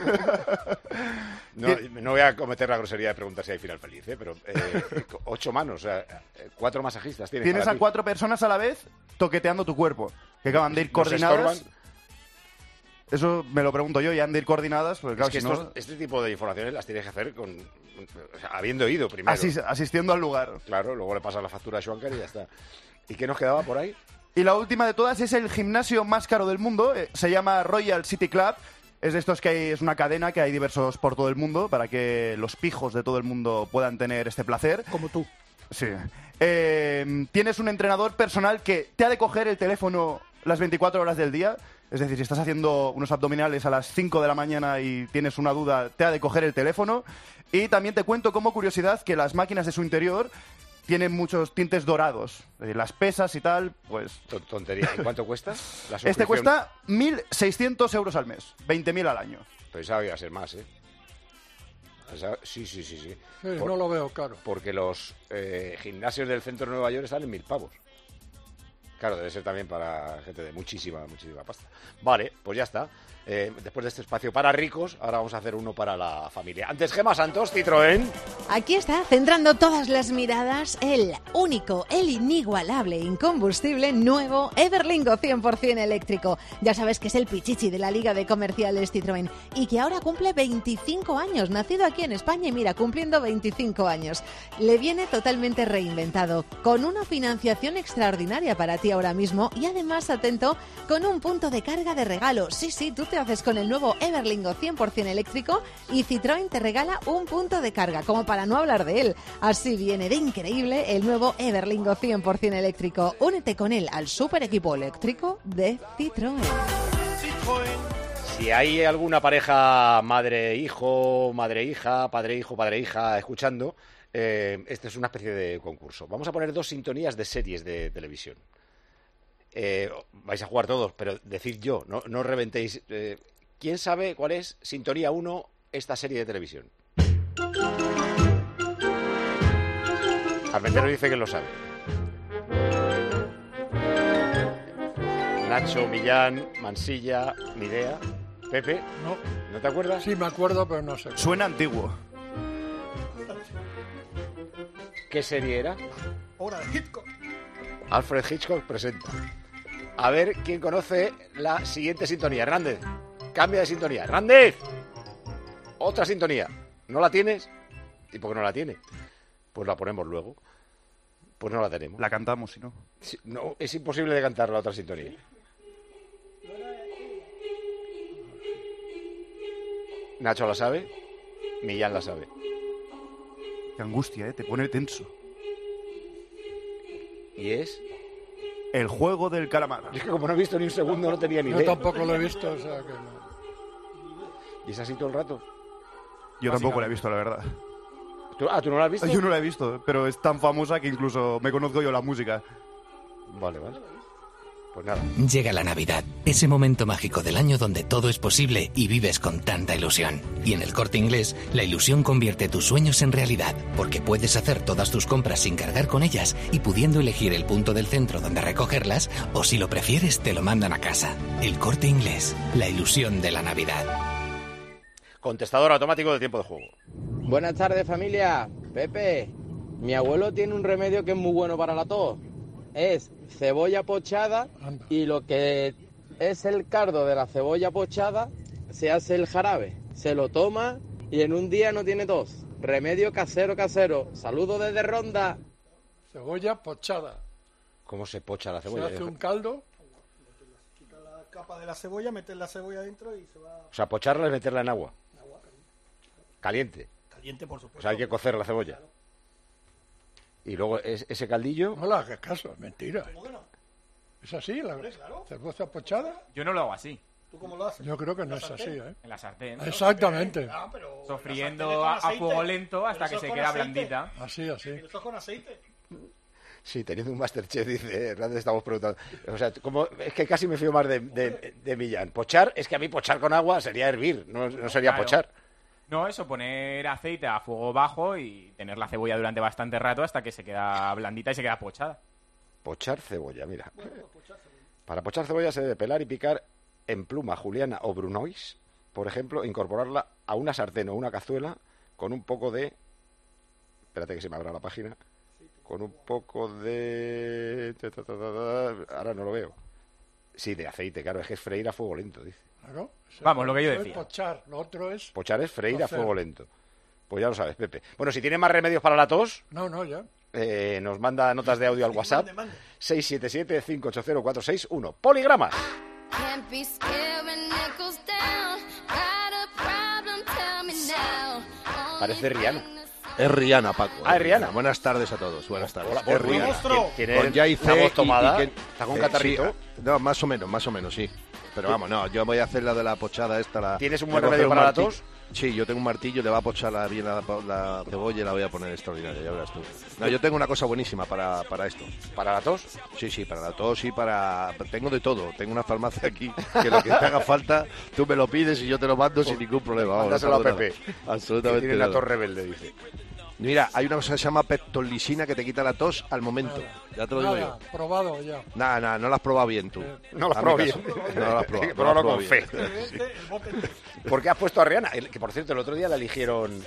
No voy a cometer la grosería de preguntar si hay final feliz, pero 8 manos, o sea, 4 masajistas tienes. Tienes a 4 personas a la vez toqueteando tu cuerpo, que acaban de ir coordinadas. Eso me lo pregunto yo, y han de ir coordinadas. Porque, claro, es que este tipo de informaciones las tienes que hacer habiendo ido primero. Asistiendo al lugar. Claro, luego le pasas la factura a Schwanker y ya está. ¿Y qué nos quedaba por ahí? Y la última de todas es el gimnasio más caro del mundo. Se llama Royal City Club. Es de estos que es una cadena que hay diversos por todo el mundo para que los pijos de todo el mundo puedan tener este placer. Como tú. Sí. Tienes un entrenador personal que te ha de coger el teléfono las 24 horas del día. Es decir, si estás haciendo unos abdominales a las 5 de la mañana y tienes una duda, te ha de coger el teléfono. Y también te cuento como curiosidad que las máquinas de su interior tienen muchos tintes dorados. Es decir, las pesas y tal, pues... Tontería. ¿Y cuánto cuesta? La Este cuesta 1.600 euros al mes, 20.000 al año. Pensaba que iba a ser más, ¿eh? Sí. Sí, no lo veo caro. Porque los gimnasios del centro de Nueva York están en 1.000 pavos. Claro, debe ser también para gente de muchísima pasta. Vale, pues ya está. Después de este espacio para ricos, ahora vamos a hacer uno para la familia. Antes, Gemma Santos, Citroën. Aquí está, centrando todas las miradas, el único, el inigualable, incombustible, nuevo Everlingo 100% eléctrico. Ya sabes que es el pichichi de la Liga de Comerciales Citroën y que ahora cumple 25 años, nacido aquí en España y mira, cumpliendo 25 años. Le viene totalmente reinventado, con una financiación extraordinaria para ti ahora mismo y además, atento, con un punto de carga de regalo. Sí, tú te haces con el nuevo Everlingo 100% eléctrico y Citroën te regala un punto de carga, como para no hablar de él. Así viene de increíble el nuevo Everlingo 100% eléctrico. Únete con él al super equipo eléctrico de Citroën. Si hay alguna pareja madre-hijo, madre-hija, padre-hijo, padre-hija escuchando, este es una especie de concurso. Vamos a poner 2 sintonías de series de televisión. Vais a jugar todos, pero decid yo, no reventéis. ¿Quién sabe cuál es sintonía 1 esta serie de televisión? Armentero dice que lo sabe. Nacho, Millán, Mansilla, ni idea. Pepe, ¿no te acuerdas? Sí, me acuerdo, pero no sé. Suena antiguo. ¿Qué serie era? Hora de Hitchcock. Alfred Hitchcock presenta. A ver quién conoce la siguiente sintonía. Hernández, cambia de sintonía. ¡Hernández! Otra sintonía. ¿No la tienes? ¿Y por qué no la tiene? Pues la ponemos luego. Pues no la tenemos. La cantamos, si no. Sí, no, es imposible de cantar la otra sintonía. Nacho la sabe, Millán la sabe. Qué angustia, te pone tenso. ¿Y es? El juego del calamar. Es que como no he visto ni un segundo, no tenía ni idea. Yo tampoco lo he visto, o sea que no. ¿Y es así todo el rato? Yo tampoco la he visto, la verdad. ¿Tú no la has visto? Yo no la he visto, pero es tan famosa que incluso me conozco yo la música. Vale. Pues nada. Llega la Navidad, ese momento mágico del año donde todo es posible y vives con tanta ilusión. Y en el Corte Inglés, la ilusión convierte tus sueños en realidad, porque puedes hacer todas tus compras sin cargar con ellas y pudiendo elegir el punto del centro donde recogerlas, o si lo prefieres, te lo mandan a casa. El Corte Inglés, la ilusión de la Navidad. Contestador automático de tiempo de juego. Buenas tardes, familia. Pepe, mi abuelo tiene un remedio que es muy bueno para la tos. Es cebolla pochada y lo que es el cardo de la cebolla pochada se hace el jarabe. Se lo toma y en un día no tiene tos. Remedio casero. Saludos desde Ronda. Cebolla pochada. ¿Cómo se pocha la cebolla? Se hace un caldo. Quita la capa de la cebolla, metes la cebolla dentro y se va... O sea, pocharla es meterla en agua. Caliente. Caliente, por supuesto. O sea, hay que cocer la cebolla. Y luego ese caldillo... No le hagas caso, es mentira. ¿Cómo que no? ¿Es así la cebolla pochada? Yo no lo hago así. ¿Tú cómo lo haces? Yo creo que no es así, ¿eh? En la sartén. Exactamente. Sofriendo a fuego lento hasta que se queda blandita. Así. ¿Pero eso es con aceite? Sí, teniendo un Masterchef, dice Hernández, estamos preguntando. O sea, es que casi me fío más de Millán. Pochar, es que a mí pochar con agua sería hervir, no sería Claro. pochar. No, eso, poner aceite a fuego bajo y tener la cebolla durante bastante rato hasta que se queda blandita y se queda pochada. Pochar cebolla, mira. Para pochar cebolla se debe pelar y picar en pluma juliana o brunoise, por ejemplo, incorporarla a una sartén o una cazuela con un poco de... Espérate que se me abra la página. Con un poco de... Ahora no lo veo. Sí, de aceite, claro, es que es freír a fuego lento, dice. Claro. Vamos, lo que yo Eso es decía. pochar, lo otro es... Pochar es freír a cocer. fuego lento. Pues ya lo sabes, Pepe. Bueno, si tiene más remedios para la tos... No, ya. Nos manda notas de audio al WhatsApp 677-580-461. Poligramas. Parece Rihanna. Es Rihanna, Paco. Ah, es Rihanna. Buenas tardes a todos. Buenas tardes. Hola, es Rihanna. ¿Tiene Con Jay la voz tomada? y ¿Está con catarrito? Sí, no, más o menos, sí. Pero vamos, no, yo voy a hacer la de la pochada esta. ¿Tienes un buen remedio para la tos? Sí, yo tengo un martillo, le va a pochar bien la cebolla y la voy a poner extraordinaria, ya verás tú. No, yo tengo una cosa buenísima para esto. ¿Para la tos? Sí, para la tos y para... Tengo de todo, tengo una farmacia aquí, que lo que te haga falta, tú me lo pides y yo te lo mando sin ningún problema. Mándaselo a Pepe. Absolutamente. Tiene una tos rebelde, dice. Mira, hay una cosa que se llama peptolisina que te quita la tos al momento. Ya te lo digo yo. Probado ya. Nada, no lo has probado bien tú. No lo has probado bien. No lo has probado. Pruébalo con fe. ¿Por qué has puesto a Rihanna? Que por cierto, el otro día la eligieron...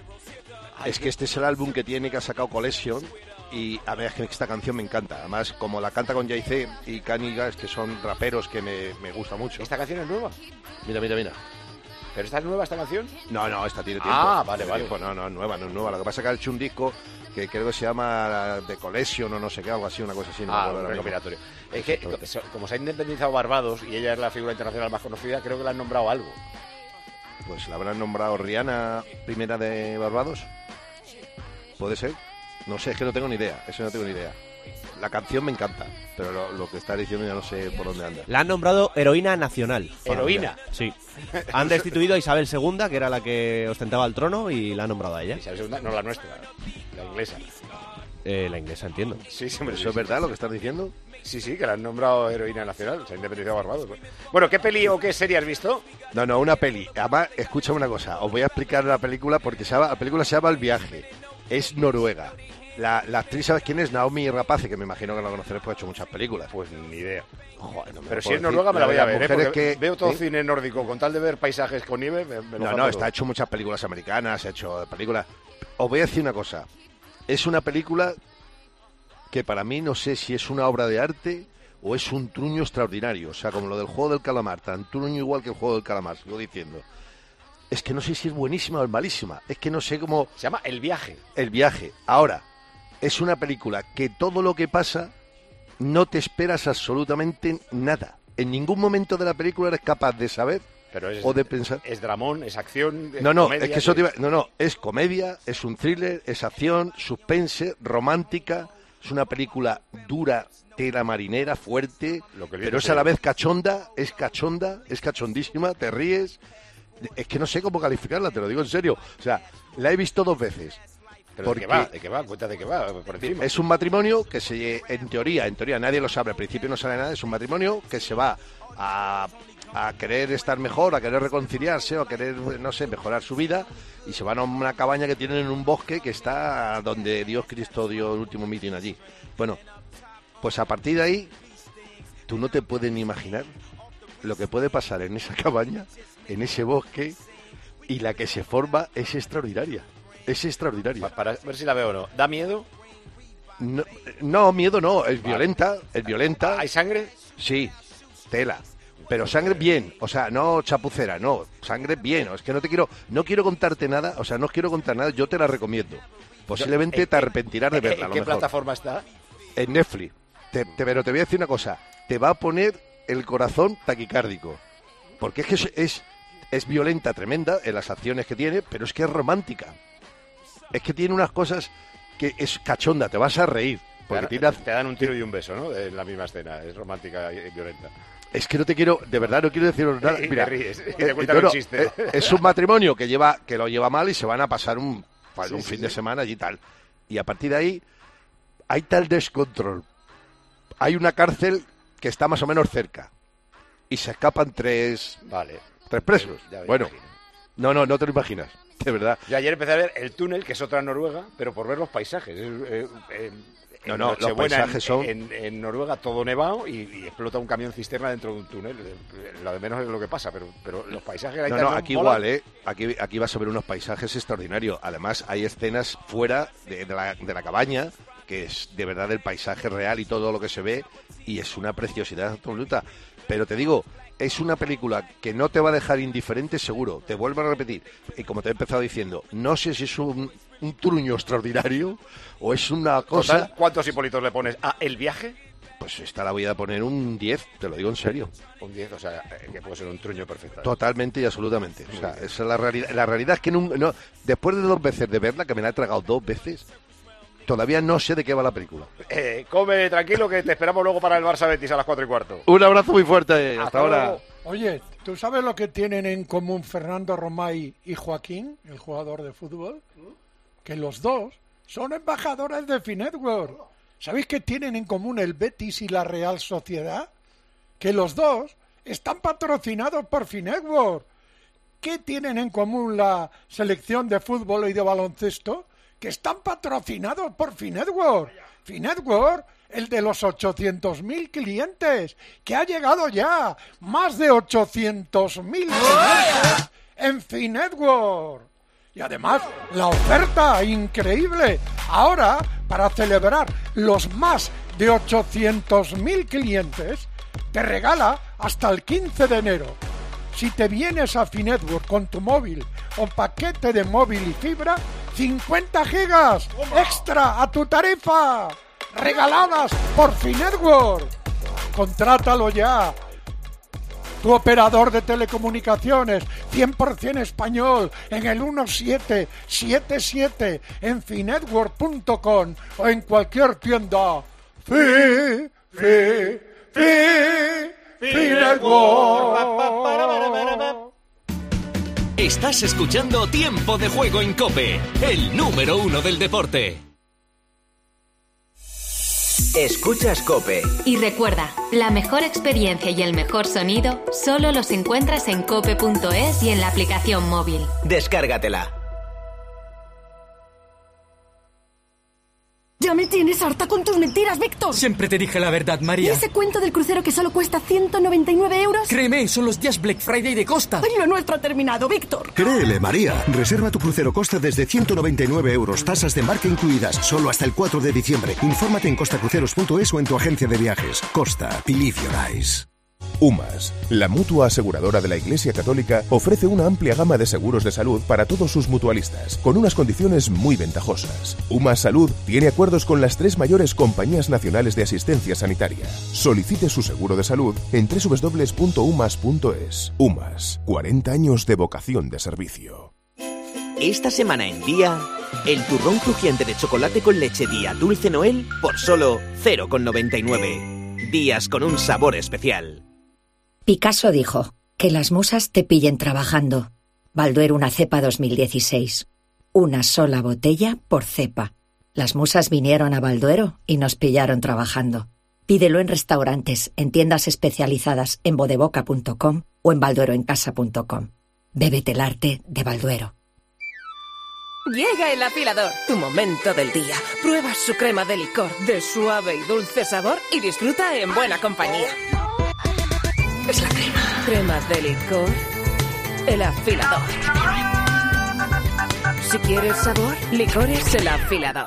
Es que este es el álbum que tiene, que ha sacado Collection. Y a ver, es que esta canción me encanta. Además, como la canta con Jay-Z y Kanye West, que son raperos que me gusta mucho. ¿Esta canción es nueva? Mira. ¿Pero esta es nueva, esta canción? No, esta tiene tiempo. Ah, vale. Tiempo. No es nueva. Lo que pasa es que ha hecho un disco que creo que se llama The Collection o no sé qué, algo así, una cosa así. Un recopilatorio. Es que, como se ha independizado Barbados y ella es la figura internacional más conocida, creo que le han nombrado algo. Pues la habrán nombrado Rihanna, primera de Barbados. ¿Puede ser? No sé, es que no tengo ni idea. Eso no tengo ni idea. La canción me encanta, pero lo que está diciendo ya no sé por dónde anda. La han nombrado heroína nacional. ¿Heroína? Sí. Han destituido a Isabel II, que era la que ostentaba el trono, y la han nombrado a ella. Isabel II, no la nuestra, la inglesa. La inglesa, entiendo. Sí, ¿Eso es verdad lo que estás diciendo? Sí, que la han nombrado heroína nacional. Se ha independizado Barbados. Bueno, ¿qué peli o qué serie has visto? No, una peli. Además, escucha una cosa. Os voy a explicar la película porque la película se llama El viaje. Es noruega. La actriz, ¿sabes quién es? Naomi Rapace, que me imagino que la conoceréis porque ha hecho muchas películas. Pues ni idea. Joder, pero si es noruega me la voy a ver, porque veo todo ¿eh? Cine nórdico. Con tal de ver paisajes con nieve, me lo No, está hecho muchas películas americanas, ha hecho películas... Os voy a decir una cosa. Es una película que para mí no sé si es una obra de arte o es un truño extraordinario. O sea, como lo del Juego del Calamar, tan truño igual que el Juego del Calamar, sigo diciendo. Es que no sé si es buenísima o es malísima. Es que no sé cómo... Se llama El viaje. El viaje. Ahora... Es una película que todo lo que pasa no te esperas absolutamente nada. En ningún momento de la película eres capaz de saber o de pensar. Es dramón, es acción. Comedia, es que eso es comedia, es un thriller, es acción, suspense, romántica. Es una película dura, tela marinera, fuerte, pero es a la vez cachonda, es cachondísima, te ríes. Es que no sé cómo calificarla, te lo digo en serio. O sea, la he visto 2 veces. ¿Pero de qué va? Cuenta de qué va, por encima. Es un matrimonio que en teoría, nadie lo sabe, al principio no sale nada, es un matrimonio que se va a querer estar mejor, a querer reconciliarse, o a querer, no sé, mejorar su vida, y se van a una cabaña que tienen en un bosque que está donde Dios Cristo dio el último mitin allí. Bueno, pues a partir de ahí, tú no te puedes ni imaginar lo que puede pasar en esa cabaña, en ese bosque, y la que se forma es extraordinaria. Es extraordinaria. Para ver si la veo o no. ¿Da miedo? No, miedo no. Es violenta. ¿Hay sangre? Sí, tela. Pero sangre bien. O sea, no chapucera, no. Sangre bien. Es que no quiero contarte nada. O sea, no quiero contar nada. Yo te la recomiendo. Posiblemente te arrepentirás de verla. ¿En qué plataforma está? En Netflix. Pero te voy a decir una cosa. Te va a poner el corazón taquicárdico. Porque es que es violenta, tremenda en las acciones que tiene, pero es que es romántica. Es que tiene unas cosas que es cachonda, te vas a reír. Porque te dan un tiro y un beso, ¿no? En la misma escena, es romántica y violenta. Es que de verdad no quiero deciros nada. Mira, te ríes, y te cuentan un chiste. Es un matrimonio que lo lleva mal y se van a pasar un fin de semana allí y tal. Y a partir de ahí hay tal descontrol. Hay una cárcel que está más o menos cerca. Y se escapan 3 presos. Bueno, no te lo imaginas. De verdad. Yo ayer empecé a ver El túnel, que es otra Noruega, pero por ver los paisajes. Los paisajes son... En Noruega todo nevado y explota un camión cisterna dentro de un túnel. Lo de menos es lo que pasa, pero los paisajes... aquí igual, Aquí vas a ver unos paisajes extraordinarios. Además, hay escenas fuera de la cabaña, que es de verdad el paisaje real y todo lo que se ve, y es una preciosidad absoluta. Pero te digo... Es una película que no te va a dejar indiferente, seguro. Te vuelvo a repetir. Y como te he empezado diciendo, no sé si es un truño extraordinario o es una cosa... Total, ¿cuántos hipolitos le pones a El viaje? Pues esta la voy a poner un 10, te lo digo en serio. Un 10, o sea, que puede ser un truño perfecto. Totalmente y absolutamente. O sea, esa es la realidad. La realidad es que no, después de 2 veces de verla, que me la he tragado 2 veces, todavía no sé de qué va la película. Come tranquilo que te esperamos luego para el Barça Betis a las 4:15. Un abrazo muy fuerte. Hasta ahora. Luego. Oye, ¿tú sabes lo que tienen en común Fernando Romay y Joaquín, el jugador de fútbol? Que los dos son embajadores de Finetwork. ¿Sabéis qué tienen en común el Betis y la Real Sociedad? Que los dos están patrocinados por Finetwork. ¿Qué tienen en común la selección de fútbol y de baloncesto? Que están patrocinados por Finetwork. Finetwork, el de los 800.000 clientes, que ha llegado ya más de 800.000 clientes en Finetwork. Y además, la oferta increíble. Ahora, para celebrar los más de 800.000 clientes, te regala hasta el 15 de enero. Si te vienes a Finetwork con tu móvil o paquete de móvil y fibra, 50 gigas extra a tu tarifa, regaladas por Finetwork. Contrátalo ya. Tu operador de telecomunicaciones, 100% español, en el 1777, en finetwork.com o en cualquier tienda. Finetwork. Estás escuchando Tiempo de Juego en COPE, el número 1 del deporte. Escuchas COPE. Y recuerda, la mejor experiencia y el mejor sonido solo los encuentras en cope.es y en la aplicación móvil. Descárgatela. Ya me tienes harta con tus mentiras, Víctor. Siempre te dije la verdad, María. ¿Y ese cuento del crucero que solo cuesta 199 euros? Créeme, son los días Black Friday de Costa. Ay, lo nuestro ha terminado, Víctor. Créele, María. Reserva tu crucero Costa desde 199 euros, tasas de embarque incluidas, solo hasta el 4 de diciembre. Infórmate en costacruceros.es o en tu agencia de viajes. Costa, believe your eyes. UMAS, la mutua aseguradora de la Iglesia Católica, ofrece una amplia gama de seguros de salud para todos sus mutualistas, con unas condiciones muy ventajosas. UMAS Salud tiene acuerdos con las 3 mayores compañías nacionales de asistencia sanitaria. Solicite su seguro de salud en www.umas.es. UMAS, 40 años de vocación de servicio. Esta semana en Día, el turrón crujiente de chocolate con leche Día Dulce Noel por solo 0,99. Días con un sabor especial. Picasso dijo, que las musas te pillen trabajando. Balduero una cepa 2016. Una sola botella por cepa. Las musas vinieron a Balduero y nos pillaron trabajando. Pídelo en restaurantes, en tiendas especializadas en bodeboca.com o en baldueroencasa.com. Bébete el arte de Balduero. Llega el afilador, tu momento del día. Prueba su crema de licor de suave y dulce sabor y disfruta en buena compañía. Es la crema de licor, el afilador. Si quieres sabor, licores el afilador.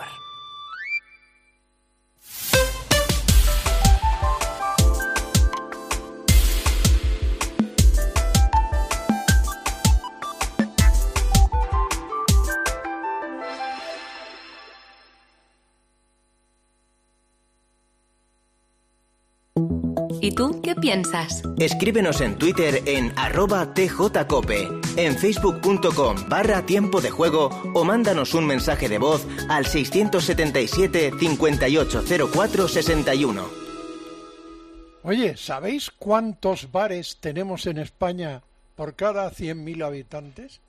¿Y tú qué piensas? Escríbenos en Twitter en @tjcope, en facebook.com/tiempo de juego o mándanos un mensaje de voz al 677 5804 61. Oye, ¿sabéis cuántos bares tenemos en España por cada 100.000 habitantes?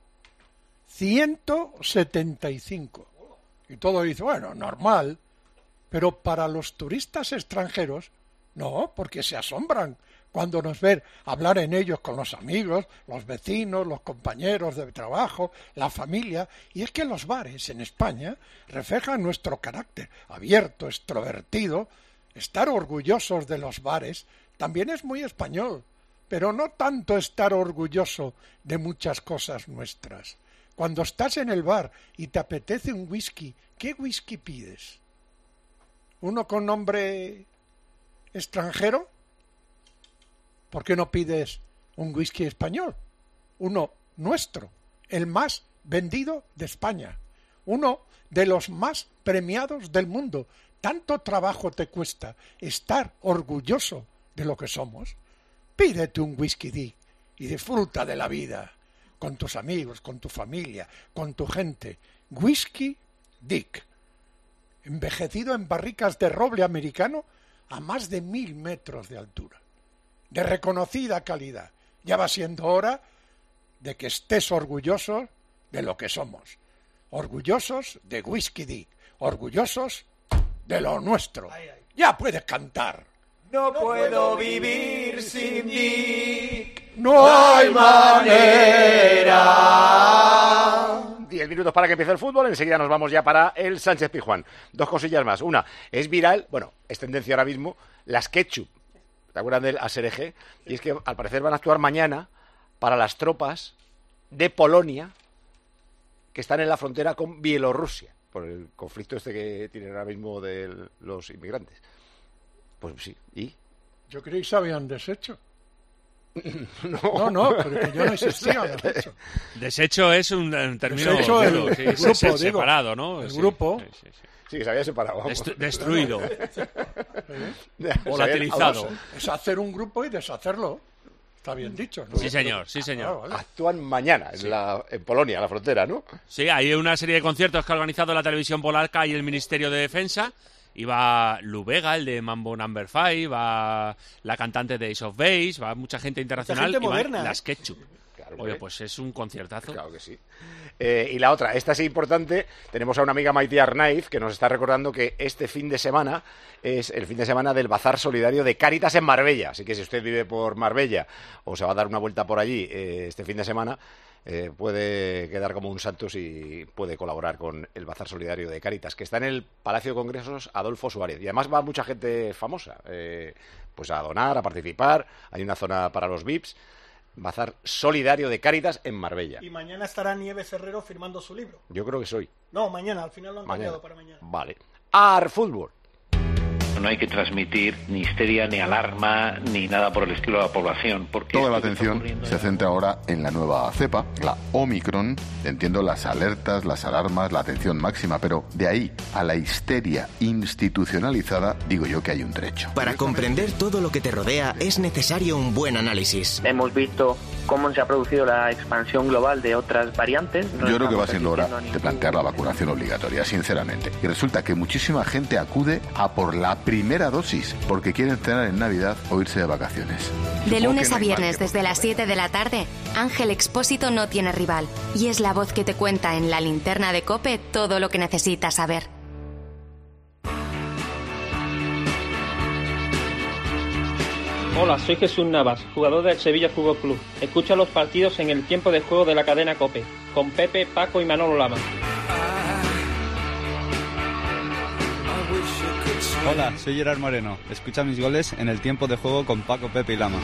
175. Y todo dice, bueno, normal. Pero para los turistas extranjeros, no, porque se asombran cuando nos ven hablar en ellos con los amigos, los vecinos, los compañeros de trabajo, la familia. Y es que los bares en España reflejan nuestro carácter abierto, extrovertido. Estar orgullosos de los bares también es muy español, pero no tanto estar orgulloso de muchas cosas nuestras. Cuando estás en el bar y te apetece un whisky, ¿qué whisky pides? ¿Uno con nombre extranjero? ¿Por qué no pides un whisky español? Uno nuestro, el más vendido de España, uno de los más premiados del mundo, tanto trabajo te cuesta estar orgulloso de lo que somos, pídete un Whisky Dick y disfruta de la vida, con tus amigos, con tu familia, con tu gente. Whisky Dick, envejecido en barricas de roble americano a más de 1000 metros de altura, de reconocida calidad. Ya va siendo hora de que estés orgulloso de lo que somos, orgullosos de Whisky Dick, orgullosos de lo nuestro. Ya puedes cantar. No puedo vivir sin Dick. No hay manera. 10 minutos para que empiece el fútbol, enseguida nos vamos ya para el Sánchez Pizjuán. 2 cosillas más. Una, es viral, bueno, es tendencia ahora mismo, las ketchup. ¿Te acuerdas del ASRG? Y es que al parecer van a actuar mañana para las tropas de Polonia que están en la frontera con Bielorrusia, por el conflicto este que tienen ahora mismo de los inmigrantes. Pues sí, ¿y? Yo creí que se habían deshecho. No, porque yo no existía. Desecho es un término desecho duro, el grupo, separado, ¿no? El grupo. Sí, se había separado. Destruido. Volatilizado. Es hacer un grupo y deshacerlo. Está bien dicho, ¿no? Sí, señor, sí, señor. Vale. Actúan mañana en Polonia, la frontera, ¿no? Sí, hay una serie de conciertos que ha organizado la televisión polaca y el Ministerio de Defensa. Y va Lubega, el de Mambo No. 5, va la cantante de Ace of Base, va mucha gente internacional. Mucha gente y moderna. Las Ketchup. Claro, oye, pues es un conciertazo. Claro que sí. Y la otra, esta es importante, tenemos a una amiga Maite Arnaiz que nos está recordando que este fin de semana es el fin de semana del Bazar Solidario de Cáritas en Marbella. Así que si usted vive por Marbella o se va a dar una vuelta por allí este fin de semana, puede quedar como un santo si puede colaborar con el Bazar Solidario de Cáritas, que está en el Palacio de Congresos Adolfo Suárez. Y además va mucha gente famosa, pues a donar, a participar. Hay una zona para los VIPs. Bazar Solidario de Cáritas en Marbella. Y mañana estará Nieves Herrero firmando su libro. Yo creo que soy. No, mañana, al final lo han cambiado para mañana. Vale. Ar Fútbol. No hay que transmitir ni histeria, ni alarma, ni nada por el estilo a la población. Porque toda la atención se centra ahora en la nueva cepa, la Omicron. Entiendo las alertas, las alarmas, la atención máxima, pero de ahí a la histeria institucionalizada, digo yo que hay un trecho. Para comprender todo lo que te rodea es necesario un buen análisis. Hemos visto cómo se ha producido la expansión global de otras variantes. Yo creo que va siendo hora de plantear la vacunación obligatoria, sinceramente. Y resulta que muchísima gente acude a por la primera dosis porque quieren cenar en Navidad o irse de vacaciones. De lunes a viernes desde las 7 de la tarde, Ángel Expósito no tiene rival y es la voz que te cuenta en la linterna de COPE todo lo que necesitas saber. Hola, soy Jesús Navas, jugador del Sevilla Fútbol Club. Escucha los partidos en el tiempo de juego de la cadena COPE, con Pepe, Paco y Manolo Lama. Hola, soy Gerard Moreno. Escucha mis goles en el tiempo de juego con Paco, Pepe y Lama.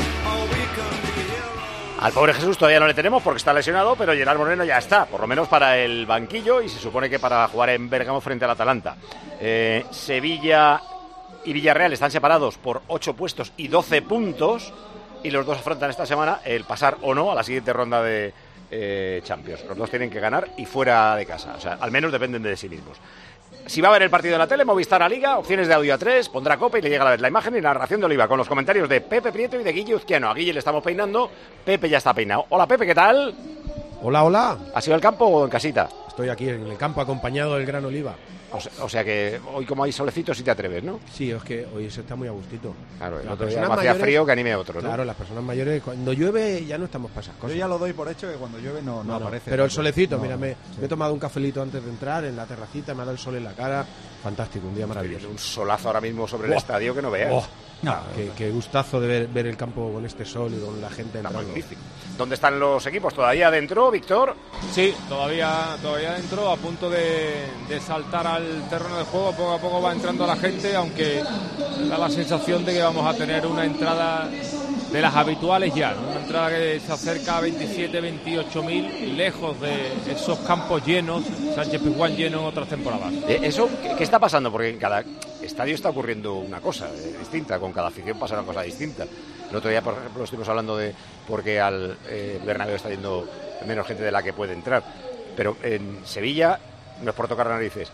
Al pobre Jesús todavía no le tenemos porque está lesionado, pero Gerard Moreno ya está, por lo menos para el banquillo y se supone que para jugar en Bérgamo frente al Atalanta. Sevilla y Villarreal están separados por 8 puestos y 12 puntos y los dos afrontan esta semana el pasar o no a la siguiente ronda de Champions. Los dos tienen que ganar y fuera de casa, o sea, al menos dependen de sí mismos. Si va a ver el partido en la tele, Movistar a Liga, opciones de audio a 3, pondrá COPE y le llega a la vez la imagen y la narración de Oliva con los comentarios de Pepe Prieto y de Guille Uzquiano. A Guille le estamos peinando, Pepe ya está peinado. Hola Pepe, ¿qué tal? Hola, hola. ¿Has ido al campo o en casita? Estoy aquí en el campo acompañado del gran Oliva. O sea que hoy como hay solecito sí te atreves, ¿no? Sí, es que hoy se está muy a gustito. Claro, el otro día hacía frío que anime a otro, ¿no? Claro, las personas mayores, cuando llueve ya no estamos para esas cosas. Yo ya lo doy por hecho que cuando llueve no aparece. Pero el solecito, mira, me he tomado un cafelito antes de entrar en la terracita, me ha dado el sol en la cara. Fantástico, un día maravilloso. Un solazo ahora mismo sobre el estadio que no veas. Qué gustazo de ver el campo con este sol y con la gente entrando. Magnífico. ¿Dónde están los equipos? ¿Todavía adentro, Víctor? Sí, todavía adentro, a punto de saltar al terreno de juego. Poco a poco va entrando la gente, aunque da la sensación de que vamos a tener una entrada de las habituales ya, una entrada que se acerca a 27-28.000, lejos de esos campos llenos, Sánchez Pizjuán lleno en otras temporadas. ¿Eso qué está pasando? Porque en cada estadio está ocurriendo una cosa distinta, con cada afición pasa una cosa distinta. El otro día, por ejemplo, estuvimos hablando de porque al Bernabéu está yendo menos gente de la que puede entrar, pero en Sevilla no es por tocar narices.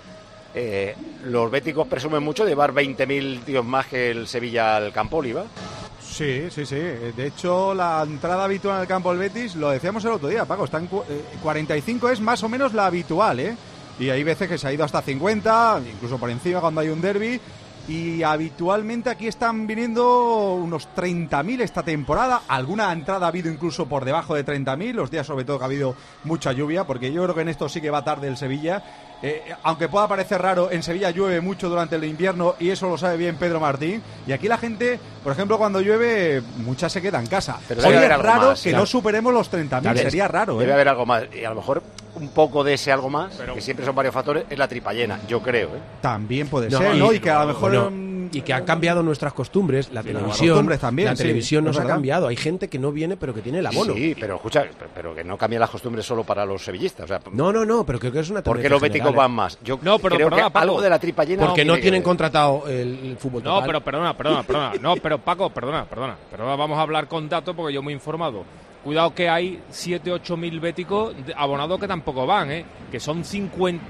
los béticos presumen mucho de llevar 20.000 tíos más que el Sevilla al campo, Oliva. Sí. De hecho, la entrada habitual al campo del Betis, lo decíamos el otro día, Paco, está en 45 es más o menos la habitual, ¿eh? Y hay veces que se ha ido hasta 50, incluso por encima cuando hay un derbi. Y habitualmente aquí están viniendo unos 30.000 esta temporada. Alguna entrada ha habido incluso por debajo de 30.000, los días sobre todo que ha habido mucha lluvia, porque yo creo que en esto sí que va tarde el Sevilla. Aunque pueda parecer raro, en Sevilla llueve mucho durante el invierno y eso lo sabe bien Pedro Martín. Y aquí la gente, por ejemplo, cuando llueve, mucha se queda en casa. Pero hoy es raro más, que no superemos los 30.000, sería raro. Debe haber algo más, y a lo mejor un poco de ese algo más, que siempre son varios factores, es la tripa llena, yo creo. También puede ser, ¿no? Y que a lo mejor... Y que han cambiado nuestras costumbres, la televisión nos ha cambiado. Hay gente que no viene pero que tiene el abono. Sí, pero escucha, pero que no cambian las costumbres solo para los sevillistas. O sea, no, pero creo que es una tendencia. ¿Por qué los béticos van más? Yo creo que algo de la tripa llena... Porque no tienen contratado el fútbol total. No, pero perdona. No, pero Paco, perdona. Pero vamos a hablar con datos porque yo me he informado. Cuidado que hay 7-8 béticos abonados que tampoco van, que son 50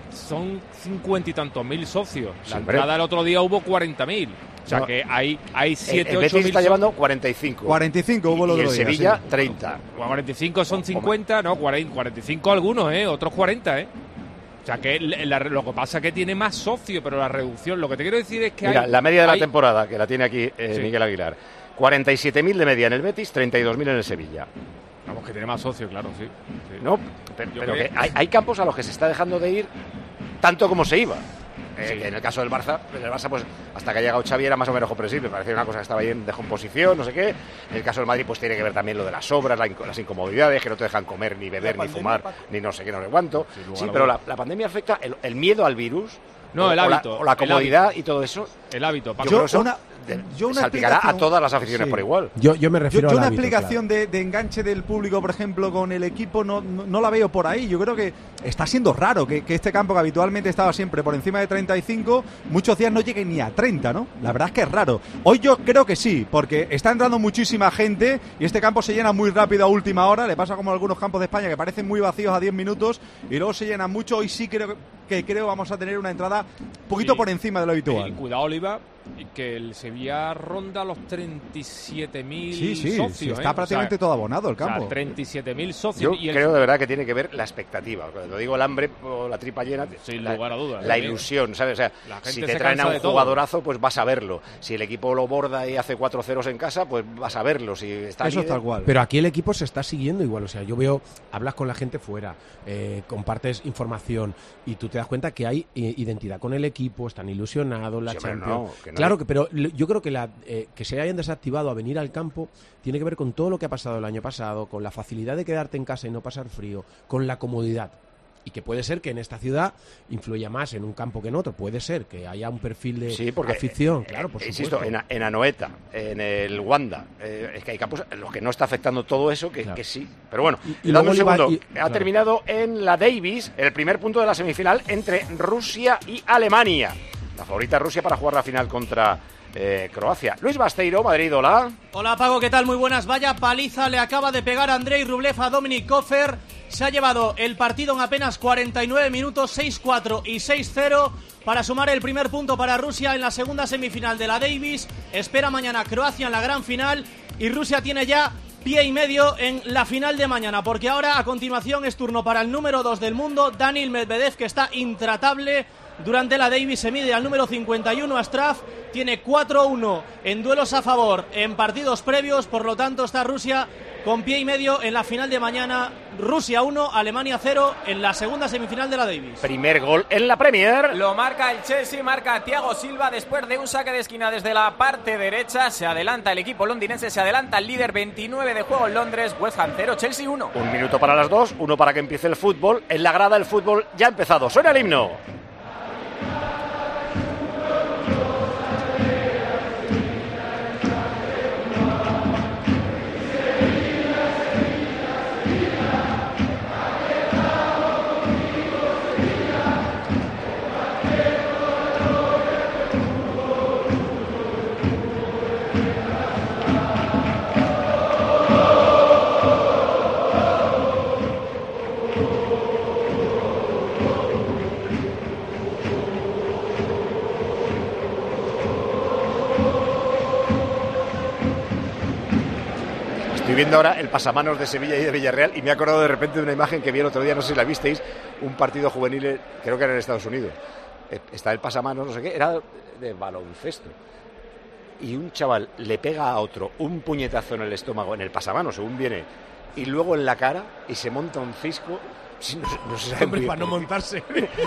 y tantos mil socios. La entrada el otro día hubo 40.000. O sea que hay 7, 8 mil. El está llevando 45. 45 hubo el otro día. Y el Sevilla, 30. 45 son 50, no, 45 algunos, otros 40, O sea que lo que pasa es que tiene más socios, pero la reducción, lo que te quiero decir es que mira, la media de la temporada, que la tiene aquí Miguel Aguilar, 47.000 de media en el Betis, 32.000 en el Sevilla. Vamos, que tiene más socios, claro, sí. No, pero que hay campos a los que se está dejando de ir tanto como se iba. En el caso del Barça, pues hasta que ha llegado Xavi era más o menos comprensible, parecía una cosa que estaba ahí en descomposición, no sé qué. En el caso del Madrid, pues tiene que ver también lo de las obras, las incomodidades, que no te dejan comer, ni beber, ni fumar, ni no sé qué, no sé cuánto. Sí, pero la pandemia afecta el miedo al virus. No, el hábito. O la comodidad y todo eso. El hábito. Yo salpicará a todas las aficiones por igual. Yo me refiero a una explicación de enganche del público, por ejemplo, con el equipo no la veo por ahí. Yo creo que está siendo raro que este campo, que habitualmente estaba siempre por encima de 35, muchos días no llegue ni a 30, ¿no? La verdad es que es raro. Hoy yo creo que sí, porque está entrando muchísima gente y este campo se llena muy rápido a última hora. Le pasa como a algunos campos de España que parecen muy vacíos a 10 minutos y luego se llenan mucho. Hoy sí creo vamos a tener una entrada un poquito por encima de lo habitual. Y cuidado, Oliva, que el Sevilla ronda los 37.000 socios. Sí, está prácticamente todo abonado el campo. O sea, 37.000 socios. Yo creo de verdad que tiene que ver la expectativa. Cuando digo el hambre o la tripa llena, sin lugar a dudas. La ilusión, ¿sabes? O sea, si te traen a un jugadorazo, pues vas a verlo. Si el equipo lo borda y hace 4-0 en casa, pues vas a verlo. Si está eso es tal cual. Pero aquí el equipo se está siguiendo igual. O sea, yo veo, hablas con la gente fuera, compartes información y tú te das cuenta que hay identidad con el equipo, están ilusionados, la Champions. Claro, pero yo creo que que se hayan desactivado a venir al campo tiene que ver con todo lo que ha pasado el año pasado, con la facilidad de quedarte en casa y no pasar frío, con la comodidad. Y que puede ser que en esta ciudad influya más en un campo que en otro. Puede ser que haya un perfil de afición. Claro, por supuesto. Insisto, en Anoeta, en el Wanda, es que hay campos en los que no está afectando todo eso, que sí. Pero bueno, dame un segundo. Ha terminado en la Davis el primer punto de la semifinal entre Rusia y Alemania. La favorita Rusia para jugar la final contra Croacia. Luis Basteiro, Madrid, hola. Hola, Paco, ¿qué tal? Muy buenas. Vaya paliza le acaba de pegar Andrei Rublev a Dominik Kofer. Se ha llevado el partido en apenas 49 minutos, 6-4 y 6-0 para sumar el primer punto para Rusia en la segunda semifinal de la Davis. Espera mañana Croacia en la gran final y Rusia tiene ya pie y medio en la final de mañana, porque ahora a continuación es turno para el número 2 del mundo, Daniil Medvedev, que está intratable durante la Davis. Se mide al número 51 a Straf, tiene 4-1 en duelos a favor en partidos previos, por lo tanto está Rusia con pie y medio en la final de mañana. Rusia 1, Alemania 0 en la segunda semifinal de la Davis. Primer gol en la Premier. Lo marca el Chelsea, marca Thiago Silva después de un saque de esquina desde la parte derecha. Se adelanta el equipo londinense, se adelanta el líder, 29 de juego en Londres. West Ham 0, Chelsea 1. Un minuto para las dos, uno para que empiece el fútbol. En la grada el fútbol ya ha empezado. Suena el himno. Estoy viendo ahora el pasamanos de Sevilla y de Villarreal y me he acordado de repente de una imagen que vi el otro día, no sé si la visteis, un partido juvenil, creo que era en Estados Unidos. Está el pasamanos, no sé qué, era de baloncesto. Y un chaval le pega a otro un puñetazo en el estómago, en el pasamanos, según viene, y luego en la cara, y se monta un cisco. No se sabe Hombre, muy bien para no por qué. montarse.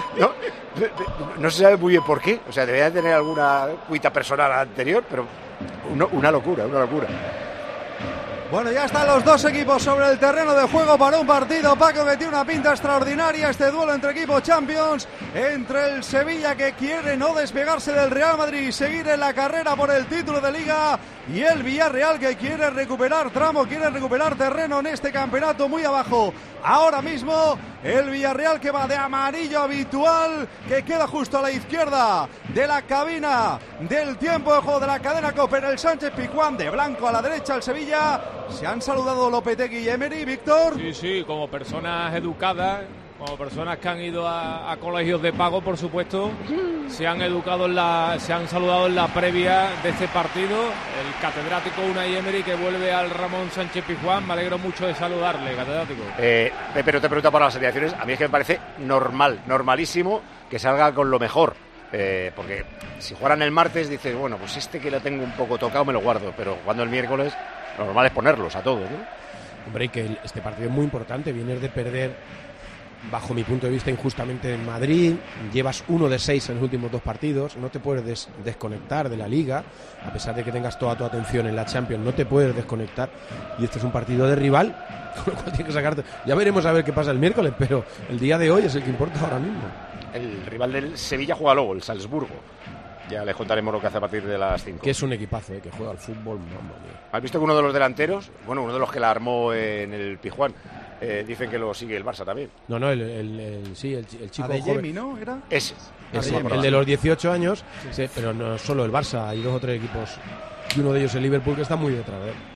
No se sabe muy bien por qué. O sea, debería tener alguna cuita personal anterior, pero una locura, una locura. Bueno, ya están los dos equipos sobre el terreno de juego para un partido, Paco, que tiene una pinta extraordinaria. Este duelo entre equipos Champions, entre el Sevilla, que quiere no despegarse del Real Madrid y seguir en la carrera por el título de Liga, y el Villarreal, que quiere recuperar tramo, quiere recuperar terreno en este campeonato muy abajo. Ahora mismo el Villarreal, que va de amarillo habitual, que queda justo a la izquierda de la cabina del tiempo de juego de la cadena COPE en el Sánchez-Pizjuán, de blanco a la derecha el Sevilla. Se han saludado Lopetegui y Emery, Víctor. Sí, como personas educadas, como personas que han ido a colegios de pago, por supuesto, se han saludado en la previa de este partido. El catedrático Unai Emery, que vuelve al Ramón Sánchez Pizjuán. Me alegro mucho de saludarle, catedrático. Pero te pregunto por las alineaciones. A mí es que me parece normalísimo que salga con lo mejor. Porque si jugaran el martes, dices, bueno, pues este que lo tengo un poco tocado me lo guardo. Pero jugando el miércoles, lo normal es ponerlos a todos, ¿no? Hombre, que este partido es muy importante. Vienes de perder, bajo mi punto de vista, injustamente en Madrid. Llevas 1 de 6 en los últimos 2 partidos. No te puedes desconectar de la Liga, a pesar de que tengas toda tu atención en la Champions. No te puedes desconectar. Y este es un partido de rival, con lo cual tienes que sacarte. Ya veremos a ver qué pasa el miércoles, pero el día de hoy es el que importa ahora mismo. El rival del Sevilla juega luego, el Salzburgo. Ya les contaremos lo que hace a partir de las 5. Que es un equipazo, que juega al fútbol, mamma mía. ¿Has visto que uno de los delanteros, uno de los que la armó en el Pizjuán, dicen que lo sigue el Barça también? No, el chico Adeyemi, joven. ¿no? ¿Era? Ese. El de los 18 años, sí, pero no solo el Barça, hay 2 o 3 equipos, y uno de ellos el Liverpool, que está muy detrás de él.